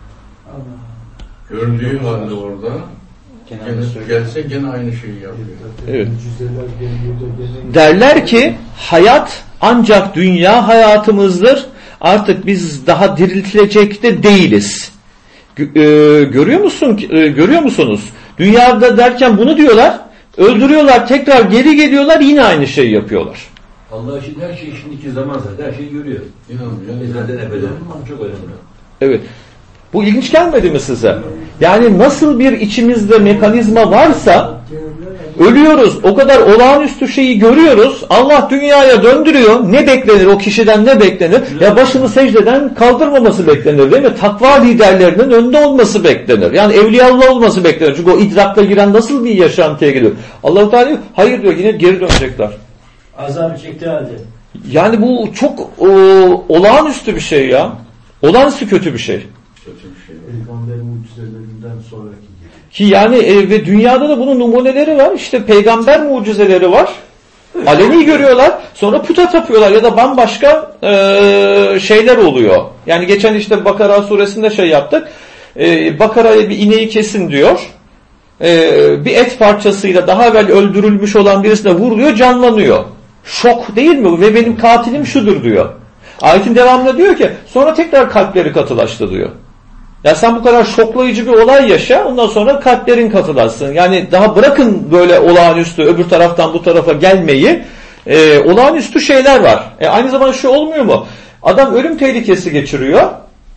Gördüğü halde orada gene, gelse gene aynı şeyi yapıyor. Evet. Derler ki hayat ancak dünya hayatımızdır. Artık biz daha diriltilecekte değiliz. Görüyor musun? Görüyor musunuz? Dünyada derken bunu diyorlar. Öldürüyorlar, tekrar geri geliyorlar, yine aynı şeyi yapıyorlar. Allah için her şey şimdiki zaman zaten her şeyi görüyor. İnanın. Zaten ebeden çok önemli. Evet. Bu ilginç gelmedi mi size? Yani nasıl bir içimizde mekanizma varsa ölüyoruz. O kadar olağanüstü şeyi görüyoruz. Allah dünyaya döndürüyor. Ne beklenir? O kişiden ne beklenir? Ya başını secdeden kaldırmaması beklenir değil mi? Takva liderlerinin önde olması beklenir. Yani evliyaullah olması beklenir. Çünkü o idrakla giren nasıl bir yaşantıya geliyor? Allah-u Teala hayır diyor, yine geri dönecekler. Azabı çekti halde. Yani bu çok o, olağanüstü bir şey ya. Olağanüstü kötü bir şey. Peygamber mucizelerinden sonraki gibi. Ki yani e, ve dünyada da bunun numuneleri var. İşte peygamber mucizeleri var. Aleni görüyorlar. Sonra puta tapıyorlar ya da bambaşka e, şeyler oluyor. Yani geçen işte Bakara suresinde şey yaptık. E, Bakara'ya bir ineği kesin diyor. E, bir et parçasıyla daha evvel öldürülmüş olan birisine vuruluyor, canlanıyor. Şok değil mi? Ve benim katilim şudur diyor. Ayetin devamında diyor ki sonra tekrar kalpleri katılaştı diyor. Ya sen bu kadar şoklayıcı bir olay yaşa, ondan sonra kalplerin katılaşsın. Yani daha bırakın böyle olağanüstü öbür taraftan bu tarafa gelmeyi. E, olağanüstü şeyler var. E, aynı zamanda şu olmuyor mu? Adam ölüm tehlikesi geçiriyor.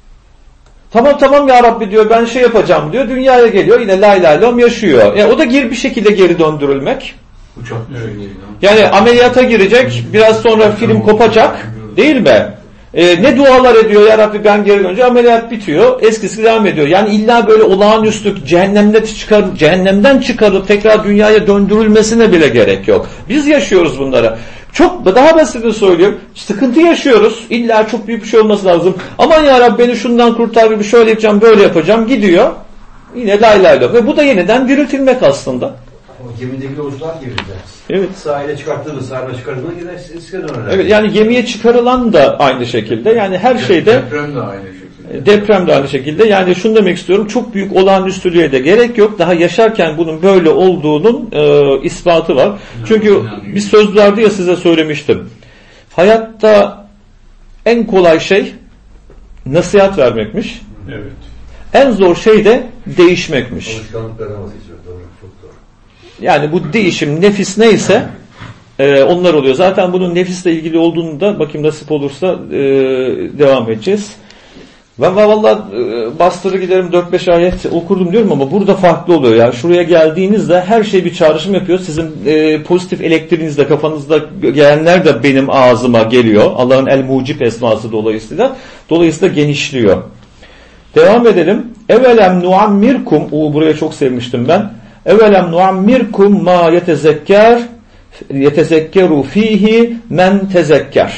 Tamam tamam ya Rabbi diyor, ben şey yapacağım diyor. Dünyaya geliyor, yine la ilahe illallah yaşıyor. E, o da gir bir şekilde geri döndürülmek. Uçak evet. Yani ameliyata girecek, biraz sonra film kopacak, değil mi? Ee, ne dualar ediyor ya Rabbi, ben geri dönünce ameliyat bitiyor, eskisi devam ediyor. Yani illa böyle olağanüstü cehennemde çıkar, cehennemden çıkarıp tekrar dünyaya döndürülmesine bile gerek yok. Biz yaşıyoruz bunları. Çok daha basitini söylüyorum. Sıkıntı yaşıyoruz. İlla çok büyük bir şey olması lazım. Aman ya Rabbi beni şundan kurtar, bir şöyle yapacağım, böyle yapacağım. Gidiyor. Yine la ilahe illallah. Ve bu da yeniden diriltilmek aslında. O gemideki yolcular gibi de. Evet. Sahile çıkarttığımız, sahile çıkarttığımız gider, eskiye dönerler. Evet, yani gemiye çıkarılan da aynı şekilde. Yani her şeyde. Deprem de aynı şekilde. Deprem de aynı şekilde. Yani şunu demek istiyorum. Çok büyük olağanüstülüğe de gerek yok. Daha yaşarken bunun böyle olduğunun e, ispatı var. Çünkü bir söz vardı ya, size söylemiştim. Hayatta en kolay şey nasihat vermekmiş. Evet. En zor şey de değişmekmiş. Alışkanlıklarına vazgeçiyor. Doğru, çok doğru. Yani bu değişim, nefis neyse e, onlar oluyor. Zaten bunun nefisle ilgili olduğunu da bakayım nasip olursa e, devam edeceğiz. Ben vallahi e, bastırı giderim dört beş ayet okurdum diyorum ama burada farklı oluyor. Yani şuraya geldiğinizde her şey bir çağrışım yapıyor. Sizin e, pozitif elektriğinizde, kafanızda gelenler de benim ağzıma geliyor. Allah'ın el-mucib esması dolayısıyla. Dolayısıyla genişliyor. Devam edelim. Evelem nuammirkum, o buraya çok sevmiştim ben. Evelem nuammirkum ma yetezekker yetezekkeru fihi men tezekker.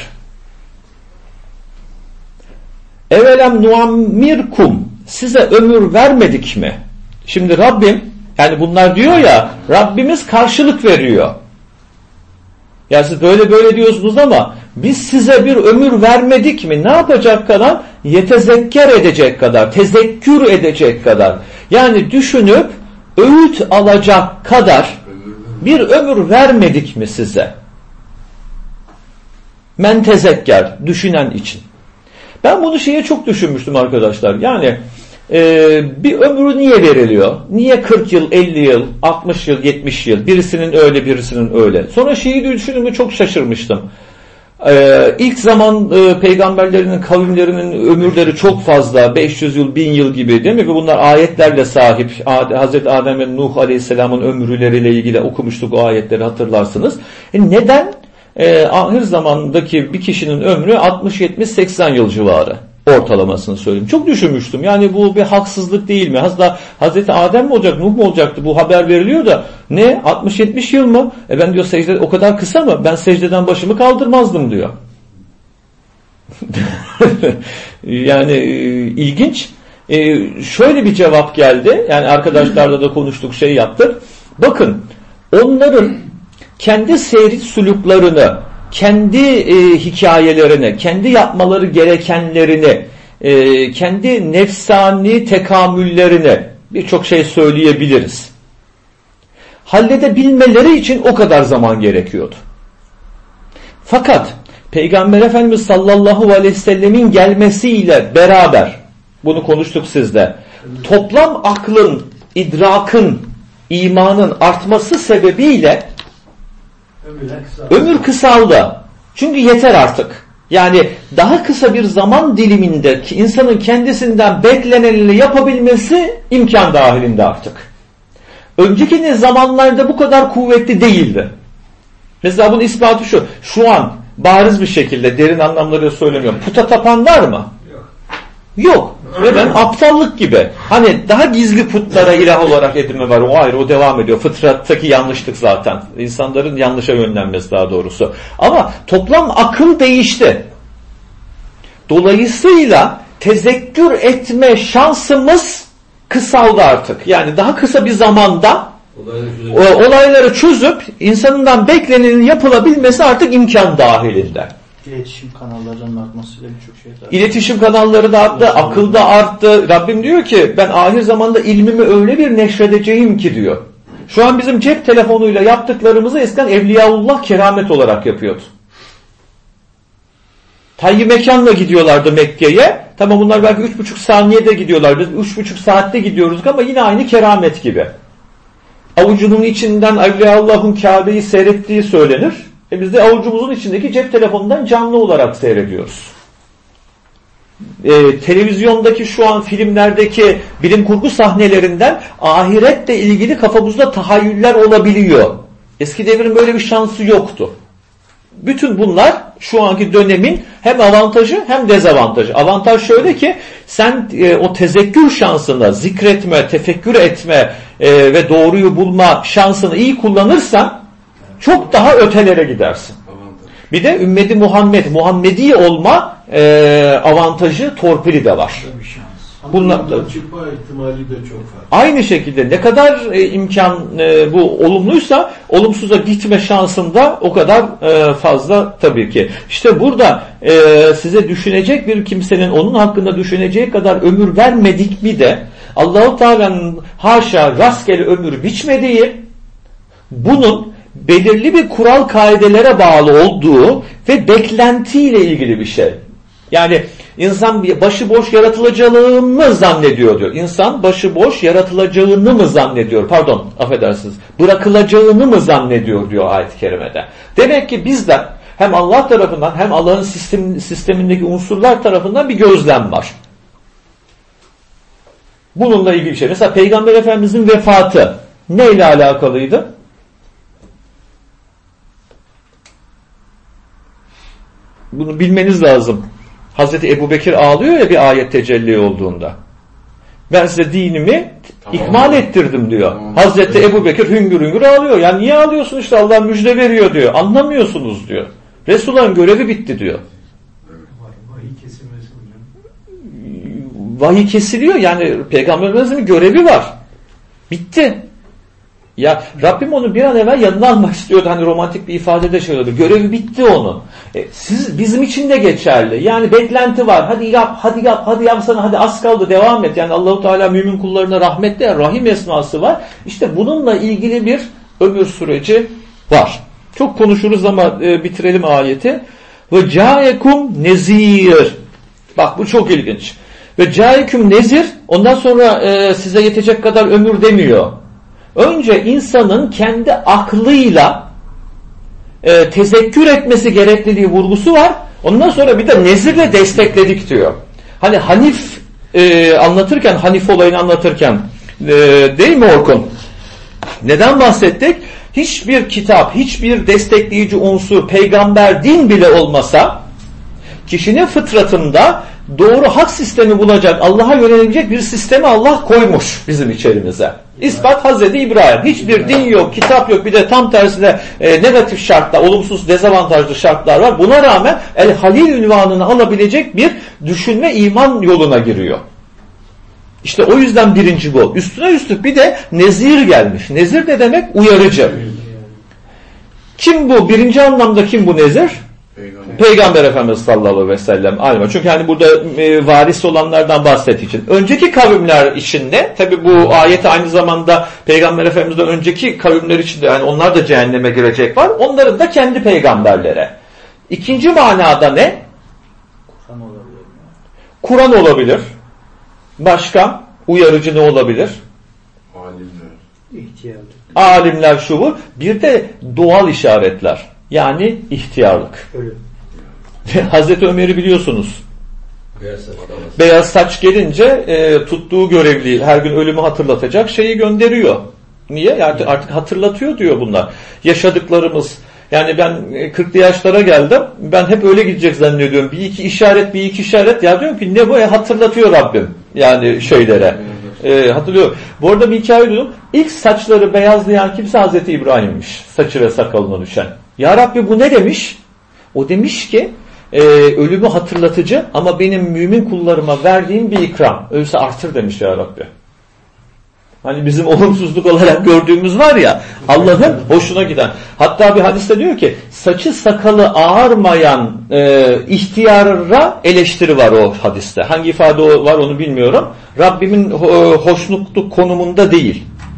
Evelem nuammirkum, size ömür vermedik mi? Şimdi Rabbim, yani bunlar diyor ya, Rabbimiz karşılık veriyor. Ya siz böyle böyle diyorsunuz ama biz size bir ömür vermedik mi? Ne yapacak kadar? Yetezekker edecek kadar, tezekkür edecek kadar. Yani düşünüp öğüt alacak kadar bir ömür vermedik mi size? Men tezekker, düşünen için. Ben bunu şeye çok düşünmüştüm arkadaşlar. Yani e, bir ömrü niye veriliyor? Niye kırk yıl, elli yıl, altmış yıl, yetmiş yıl? Birisinin öyle, birisinin öyle. Sonra şeyi düşündüğümde çok şaşırmıştım. Ee, ilk zaman e, peygamberlerinin, kavimlerinin ömürleri çok fazla, beş yüz yıl, bin yıl gibi, değil mi? Ve bunlar ayetlerle sahip. Ad, Hazreti Adem ve Nuh Aleyhisselam'ın ömürleriyle ilgili okumuştuk o ayetleri, hatırlarsınız. E neden? E, ahir zamandaki bir kişinin ömrü altmış yetmiş seksen yıl civarı. Ortalamasını söyleyeyim. Çok düşünmüştüm. Yani bu bir haksızlık değil mi? Hatta Hazreti Adem mi olacak, Nuh mu olacaktı? Bu haber veriliyor da ne? altmış yetmiş yıl mı? E ben diyor secde o kadar kısa mı? Ben secdeden başımı kaldırmazdım diyor. Yani e, ilginç. E, şöyle bir cevap geldi. Yani arkadaşlarla da konuştuk, şey yaptık. Bakın, onların kendi seyri suluklarını, kendi e, hikayelerini, kendi yapmaları gerekenlerini, e, kendi nefsani tekamüllerini birçok şey söyleyebiliriz. Halledebilmeleri için o kadar zaman gerekiyordu. Fakat Peygamber Efendimiz sallallahu aleyhi ve sellemin gelmesiyle beraber, bunu konuştuk sizde, toplam aklın, idrakın, imanın artması sebebiyle ömür kısaldı. Çünkü yeter artık. Yani daha kısa bir zaman diliminde insanın kendisinden beklenenini yapabilmesi imkan dahilinde artık. Önceki zamanlarda bu kadar kuvvetli değildi. Mesela bunun ispatı şu. Şu an bariz bir şekilde, derin anlamlarıyla söylemiyorum. Puta tapan var mı? Yok. Yok. Neden? Aptallık gibi. Hani daha gizli putlara ilah olarak edinme var. O ayrı, o devam ediyor. Fıtrattaki yanlışlık zaten. İnsanların yanlışa yönlenmesi daha doğrusu. Ama toplam akıl değişti. Dolayısıyla tezekkür etme şansımız kısaldı artık. Yani daha kısa bir zamanda olayları, olayları çözüp insanından beklenenin yapılabilmesi artık imkan dahilinde. İletişim kanallarının artmasıyla birçok şey daha. İletişim kanalları da arttı, akıl da arttı. Rabbim diyor ki ben ahir zamanda ilmimi öyle bir neşredeceğim ki diyor. Şu an bizim cep telefonuyla yaptıklarımızı eskiden Evliyaullah keramet olarak yapıyordu. Tayyi mekanla gidiyorlardı Mekke'ye. Tamam bunlar belki üç buçuk saniyede gidiyorlar. Biz üç buçuk saatte gidiyoruz ama yine aynı keramet gibi. Avucunun içinden Evliyaullah'ın Kabe'yi seyrettiği söylenir. E biz de avucumuzun içindeki cep telefonundan canlı olarak seyrediyoruz. Ee, televizyondaki şu an filmlerdeki bilim kurgu sahnelerinden ahiretle ilgili kafamızda tahayyüller olabiliyor. Eski devrin böyle bir şansı yoktu. Bütün bunlar şu anki dönemin hem avantajı hem dezavantajı. Avantaj şöyle ki sen e, o tezekkür şansını, zikretme, tefekkür etme e, ve doğruyu bulma şansını iyi kullanırsan çok daha ötelere gidersin. Bir de ümmeti Muhammed, Muhammedi olma e, avantajı, torpili de var. Bunlar çıkma ihtimali de çok fazla. Aynı şekilde ne kadar e, imkan e, bu olumluysa olumsuza gitme şansında o kadar e, fazla tabii ki. İşte burada e, size düşünecek bir kimsenin onun hakkında düşüneceği kadar ömür vermedik mi de Allah-u Teala'nın haşa rastgele ömür biçmediği, bunun belirli bir kural kaidelere bağlı olduğu ve beklentiyle ilgili bir şey. Yani insan başıboş yaratılacağını mı zannediyor diyor. İnsan başıboş yaratılacağını mı zannediyor? Pardon, affedersiniz. Bırakılacağını mı zannediyor diyor ayet-i kerimede. Demek ki bizde hem Allah tarafından hem Allah'ın sistem, sistemindeki unsurlar tarafından bir gözlem var. Bununla ilgili bir şey. Mesela Peygamber Efendimizin vefatı neyle alakalıydı? Bunu bilmeniz lazım. Hazreti Ebubekir ağlıyor ya bir ayet tecelli olduğunda. Ben size dinimi tamam. ikmal ettirdim diyor. Tamam. Hazreti Ebubekir hüngür hüngür ağlıyor. Yani niye ağlıyorsun, işte Allah müjde veriyor diyor. Anlamıyorsunuz diyor. Resulullah'ın görevi bitti diyor. Vahiy kesilmesi hocam. Vahiy kesiliyor yani Peygamberimizin görevi var. Bitti. Ya Rabbim onu bir an evvel yanına almak istiyordu. Hani romantik bir ifadede şey oldu. Görevi bitti onun. E, siz bizim için de geçerli. Yani beklenti var. Hadi yap, hadi yap, hadi yapsana, hadi az kaldı, devam et. Yani Allahu Teala mümin kullarına rahmetle rahim esması var. İşte bununla ilgili bir ömür süreci var. Çok konuşuruz ama e, bitirelim ayeti. Ve caekum nezir. Bak bu çok ilginç. Ve caekum nezir. Ondan sonra e, size yetecek kadar ömür demiyor. Önce insanın kendi aklıyla e, tezekkür etmesi gerekliliği vurgusu var. Ondan sonra bir de nezirle destekledik diyor. Hani Hanif e, anlatırken, Hanif olayını anlatırken e, değil mi Orkun? Neden bahsettik? Hiçbir kitap, hiçbir destekleyici unsur, peygamber, din bile olmasa kişinin fıtratında doğru hak sistemi bulacak, Allah'a yönelecek bir sistemi Allah koymuş bizim içerimize. İspat Hazreti İbrahim. Hiçbir din yok, kitap yok. Bir de tam tersine e, negatif şartlar, olumsuz, dezavantajlı şartlar var. Buna rağmen El Halil ünvanını alabilecek bir düşünme, iman yoluna giriyor. İşte o yüzden birinci bu. Üstüne üstlük bir de nezir gelmiş. Nezir ne demek? Uyarıcı. Kim bu? Birinci anlamda kim bu nezir? Peygamber, Peygamber Efendimiz sallallahu aleyhi ve sellem. Aynen. Çünkü hani burada e, varis olanlardan bahsettiği için. Önceki kavimler için ne? Tabi bu ayeti aynı zamanda Peygamber Efendimiz'den önceki kavimler için de yani onlar da cehenneme girecek var. Onların da kendi peygamberlere. İkinci manada ne? Kur'an olabilir. Kur'an olabilir. Başka? Uyarıcı ne olabilir? Alimler. İhtiyarlık. Alimler şu bu. Bir de doğal işaretler. Yani ihtiyarlık. Hazreti Ömer'i biliyorsunuz. Beyaz saç, Beyaz saç gelince e, tuttuğu görevliyi her gün ölümü hatırlatacak şeyi gönderiyor. Niye? Yani artık hatırlatıyor diyor bunlar. Yaşadıklarımız. Yani ben kırklı yaşlara geldim. Ben hep öyle gidecek zannediyorum. Bir iki işaret, bir iki işaret. Ya diyorum ki ne bu? E, hatırlatıyor Rabbim. Yani şeylere. E, hatırlıyor. Bu arada bir hikaye duydum. İlk saçları beyazlayan kimse Hazreti İbrahim'miş. Saçı ve sakalına düşen. Ya Rabbi bu ne demiş? O demiş ki e, ölümü hatırlatıcı ama benim mümin kullarıma verdiğim bir ikram. Öyleyse artır demiş ya Rabbi. Hani bizim olumsuzluk olarak gördüğümüz var ya, Allah'ın hoşuna giden. Hatta bir hadiste diyor ki saçı sakalı ağarmayan e, ihtiyara eleştiri var o hadiste. Hangi ifade var onu bilmiyorum. Rabbimin ho- hoşnutluk konumunda değil.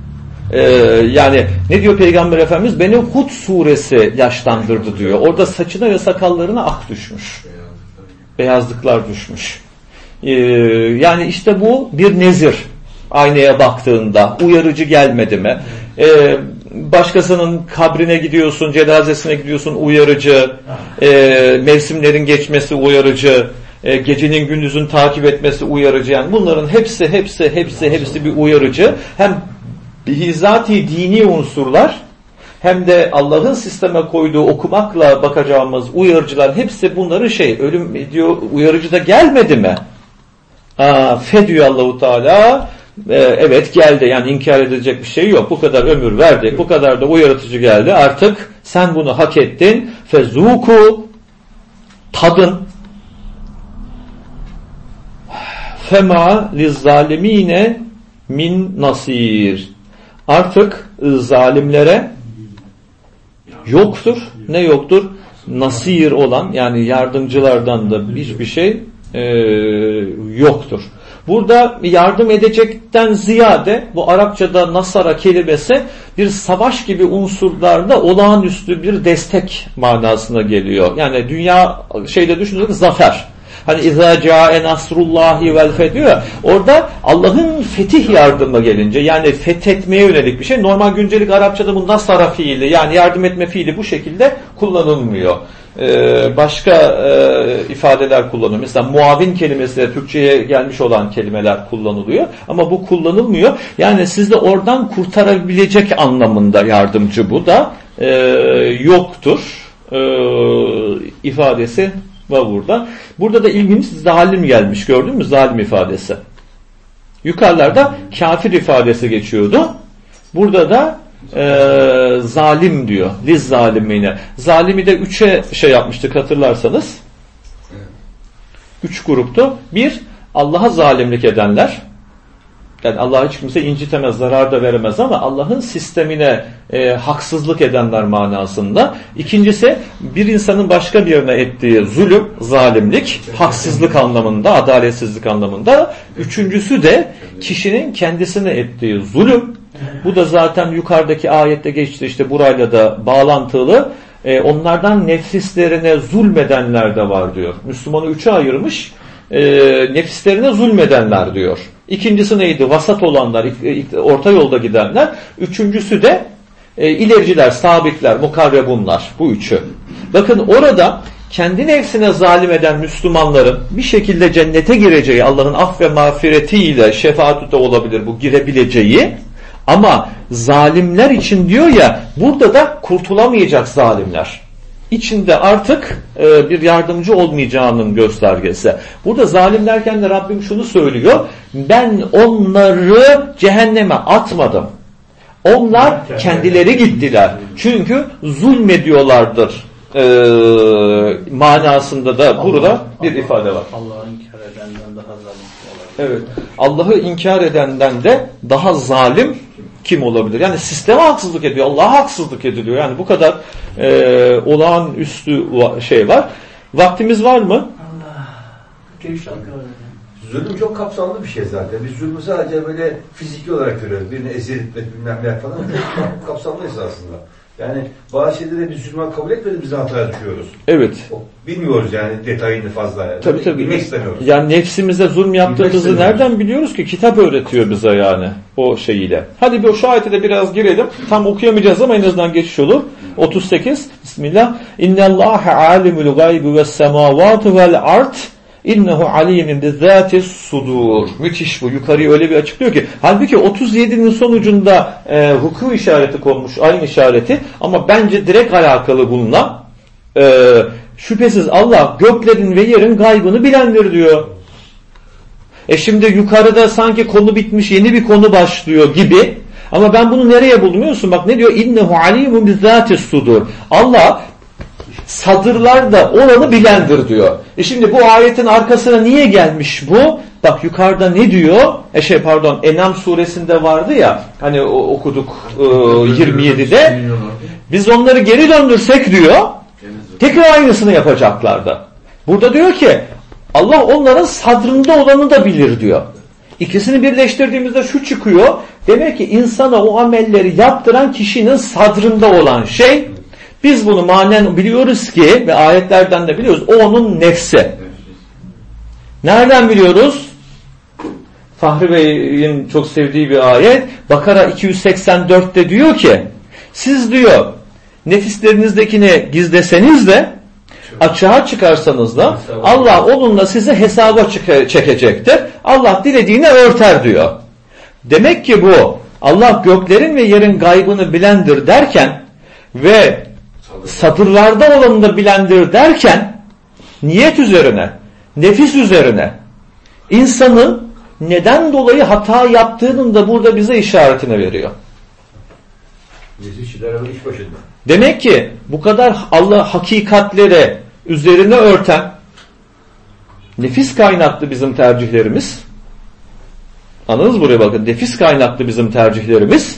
Ee, yani ne diyor Peygamber Efendimiz? Beni Hud suresi yaşlandırdı diyor. Orada saçına ve sakallarına ak düşmüş. Beyazlıklar düşmüş. Ee, yani işte bu bir nezir. Aynaya baktığında uyarıcı gelmedi mi? Ee, başkasının kabrine gidiyorsun, cenazesine gidiyorsun, uyarıcı. Ee, mevsimlerin geçmesi uyarıcı. Ee, gecenin gündüzün takip etmesi uyarıcı. Yani bunların hepsi hepsi hepsi hepsi bir uyarıcı. Hem bihizati dini unsurlar hem de Allah'ın sisteme koyduğu okumakla bakacağımız uyarıcılar hepsi bunların şey, ölüm diyor, uyarıcı da gelmedi mi? Aa, fe diyor Allah-u Teala. Ee, evet geldi, yani inkar edilecek bir şey yok. Bu kadar ömür verdik, bu kadar da uyarıcı geldi. Artık sen bunu hak ettin. Fezuku, tadın. Fema lizzalimine min nasir. Artık zalimlere yoktur. Ne yoktur? Nasir olan, yani yardımcılardan da hiçbir şey e, yoktur. Burada yardım edecekten ziyade bu Arapçada nasara kelimesi bir savaş gibi unsurlarda olağanüstü bir destek manasına geliyor. Yani dünya şeyde düşünüyoruz, zafer. Hani izâ câe nasrullâhi vel feth diyor. Orada Allah'ın fetih yardımı gelince, yani fethetmeye yönelik bir şey. Normal güncelik Arapçada bu nasara fiili, yani yardım etme fiili bu şekilde kullanılmıyor. Ee, başka e, ifadeler kullanılıyor. Mesela muavin kelimesi de Türkçe'ye gelmiş olan kelimeler kullanılıyor. Ama bu kullanılmıyor. Yani sizi oradan kurtarabilecek anlamında yardımcı bu da e, yoktur e, ifadesi var burada. Burada da ilginç zalim gelmiş, gördün mü zalim ifadesi. Yukarılarda kafir ifadesi geçiyordu. Burada da e, zalim diyor. Liz zalimine. Zalimi de üçe şey yapmıştık hatırlarsanız. Üç gruptu. Bir, Allah'a zalimlik edenler. Yani Allah hiç kimse incitemez, zarar da veremez ama Allah'ın sistemine e, haksızlık edenler manasında. İkincisi, bir insanın başka birine ettiği zulüm, zalimlik, haksızlık anlamında, adaletsizlik anlamında. Üçüncüsü de kişinin kendisine ettiği zulüm. Bu da zaten yukarıdaki ayette geçti, işte burayla da bağlantılı. E, onlardan nefislerine zulmedenler de var diyor. Müslümanı üçe ayırmış. E, nefislerine zulmedenler diyor. İkincisi neydi? Vasat olanlar, orta yolda gidenler. Üçüncüsü de e, ilericiler, sabitler, mukarrebunlar. Bu üçü. Bakın orada kendi nefsine zalim eden Müslümanların bir şekilde cennete gireceği, Allah'ın af ve mağfiretiyle, şefaati de olabilir bu, girebileceği. Ama zalimler için diyor ya, burada da kurtulamayacak zalimler. İçinde artık e, bir yardımcı olmayacağının göstergesi. Burada zalim derken de Rabbim şunu söylüyor. Ben onları cehenneme atmadım. Onlar kendileri gittiler. Çünkü zulmediyorlardır. E, manasında da burada Allah, bir Allah, ifade var. Allah'ı inkar edenden daha zalim olabilir. Evet. Allah'ı inkar edenden de daha zalim kim olabilir? Yani sisteme haksızlık ediyor. Allah'a haksızlık ediliyor. Yani bu kadar e, olağanüstü şey var. Vaktimiz var mı? Allah. Zulüm çok kapsamlı bir şey zaten. Biz zulmü sadece böyle fiziki olarak görüyoruz. Birini ezir etmek, bilmem ne falan. Çok kapsamlıyız aslında. Yani bazı şeyleri biz zulmü kabul etmediğimizde hataya düşüyoruz. Evet. Bilmiyoruz yani detayını fazla. Yani. Tabii tabii. Bilmek istemiyoruz. Yani nefsimize zulm yaptığımızı nereden biliyoruz ki? Kitap öğretiyor bize yani o şeyiyle. Hadi bir şu ayete de biraz girelim. Tam okuyamayacağız ama en azından geçiş olur. otuz sekiz. Bismillah. İnnallâhe âlimul gaybi ve semâvâtu vel ard. İnnehu alimin bizzâtis sudur. Müthiş bu. Yukarıyı öyle bir açıklıyor ki. Halbuki otuz yedinin sonucunda e, huku işareti konmuş. Aynı işareti. Ama bence direkt alakalı bununla. E, şüphesiz Allah göklerin ve yerin gaybını bilendir diyor. E şimdi yukarıda sanki konu bitmiş, yeni bir konu başlıyor gibi. Ama ben bunu nereye buldum biliyor musun? Bak ne diyor? İnnehu alimun bizzâtis sudur. Allah sadırlarda olanı bilendir diyor. E şimdi bu ayetin arkasına niye gelmiş bu? Bak yukarıda ne diyor? E şey pardon En'am suresinde vardı ya hani okuduk e, yirmi yedide. Biz onları geri döndürsek diyor tekrar aynısını yapacaklardı. Burada diyor ki Allah onların sadrında olanı da bilir diyor. İkisini birleştirdiğimizde şu çıkıyor. Demek ki insana o amelleri yaptıran kişinin sadrında olan şey, biz bunu manen biliyoruz ki ve ayetlerden de biliyoruz, o onun nefsi. Nereden biliyoruz? Fahri Bey'in çok sevdiği bir ayet. Bakara iki yüz seksen dörtte diyor ki, siz diyor nefislerinizdekini gizleseniz de açığa çıkarsanız da Allah onunla sizi hesaba çekecektir. Allah dilediğini örter diyor. Demek ki bu Allah göklerin ve yerin gaybını bilendir derken ve satırlarda olanı da bilendir derken niyet üzerine, nefis üzerine, insanın neden dolayı hata yaptığının da burada bize işaretini veriyor. Demek ki bu kadar Allah hakikatleri üzerine örten nefis kaynaklı bizim tercihlerimiz, anladınız buraya bakın, nefis kaynaklı bizim tercihlerimiz,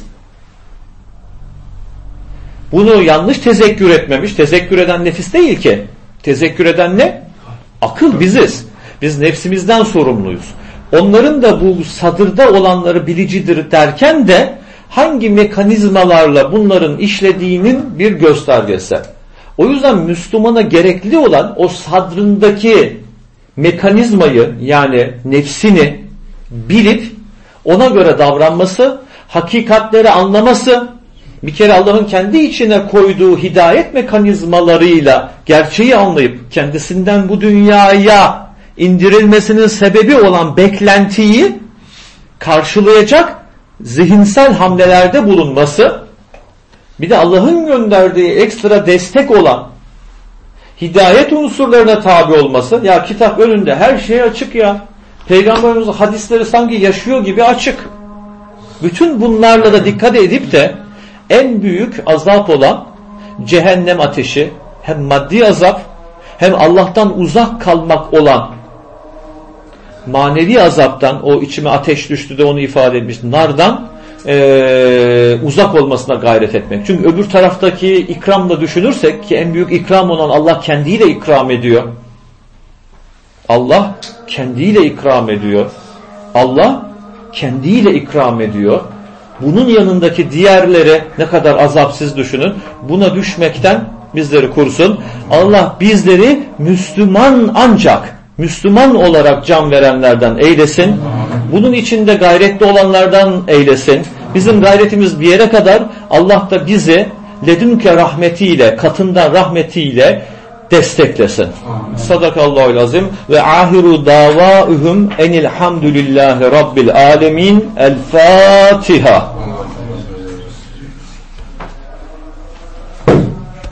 bunu yanlış tezekkür etmemiş, tezekkür eden nefis değil ki, tezekkür eden ne? Akıl, biziz. Biz nefsimizden sorumluyuz. Onların da bu sadırda olanları bilicidir derken de hangi mekanizmalarla bunların işlediğinin bir göstergesi. O yüzden Müslümana gerekli olan o sadrındaki mekanizmayı, yani nefsini bilip ona göre davranması, hakikatleri anlaması, bir kere Allah'ın kendi içine koyduğu hidayet mekanizmalarıyla gerçeği anlayıp kendisinden bu dünyaya indirilmesinin sebebi olan beklentiyi karşılayacak zihinsel hamlelerde bulunması, bir de Allah'ın gönderdiği ekstra destek olan hidayet unsurlarına tabi olması. Ya kitap önünde her şey açık ya. Peygamberimizin hadisleri sanki yaşıyor gibi açık. Bütün bunlarla da dikkat edip de en büyük azap olan cehennem ateşi, hem maddi azap hem Allah'tan uzak kalmak olan manevi azaptan, o içime ateş düştü de onu ifade etmiş, nardan e, uzak olmasına gayret etmek. Çünkü öbür taraftaki ikramla düşünürsek ki en büyük ikram olan Allah kendiyle ikram ediyor. Allah kendiyle ikram ediyor. Allah kendiyle ikram ediyor. Bunun yanındaki diğerleri ne kadar azapsız düşünün. Buna düşmekten bizleri korusun. Allah bizleri Müslüman, ancak Müslüman olarak can verenlerden eylesin. Bunun içinde gayretli olanlardan eylesin. Bizim gayretimiz bir yere kadar, Allah da bizi ledünke rahmetiyle, katından rahmetiyle desteklesin. Sadakallahul azim ve ahiru davauhum enilhamdülillahi rabbil alemin. El Fatiha.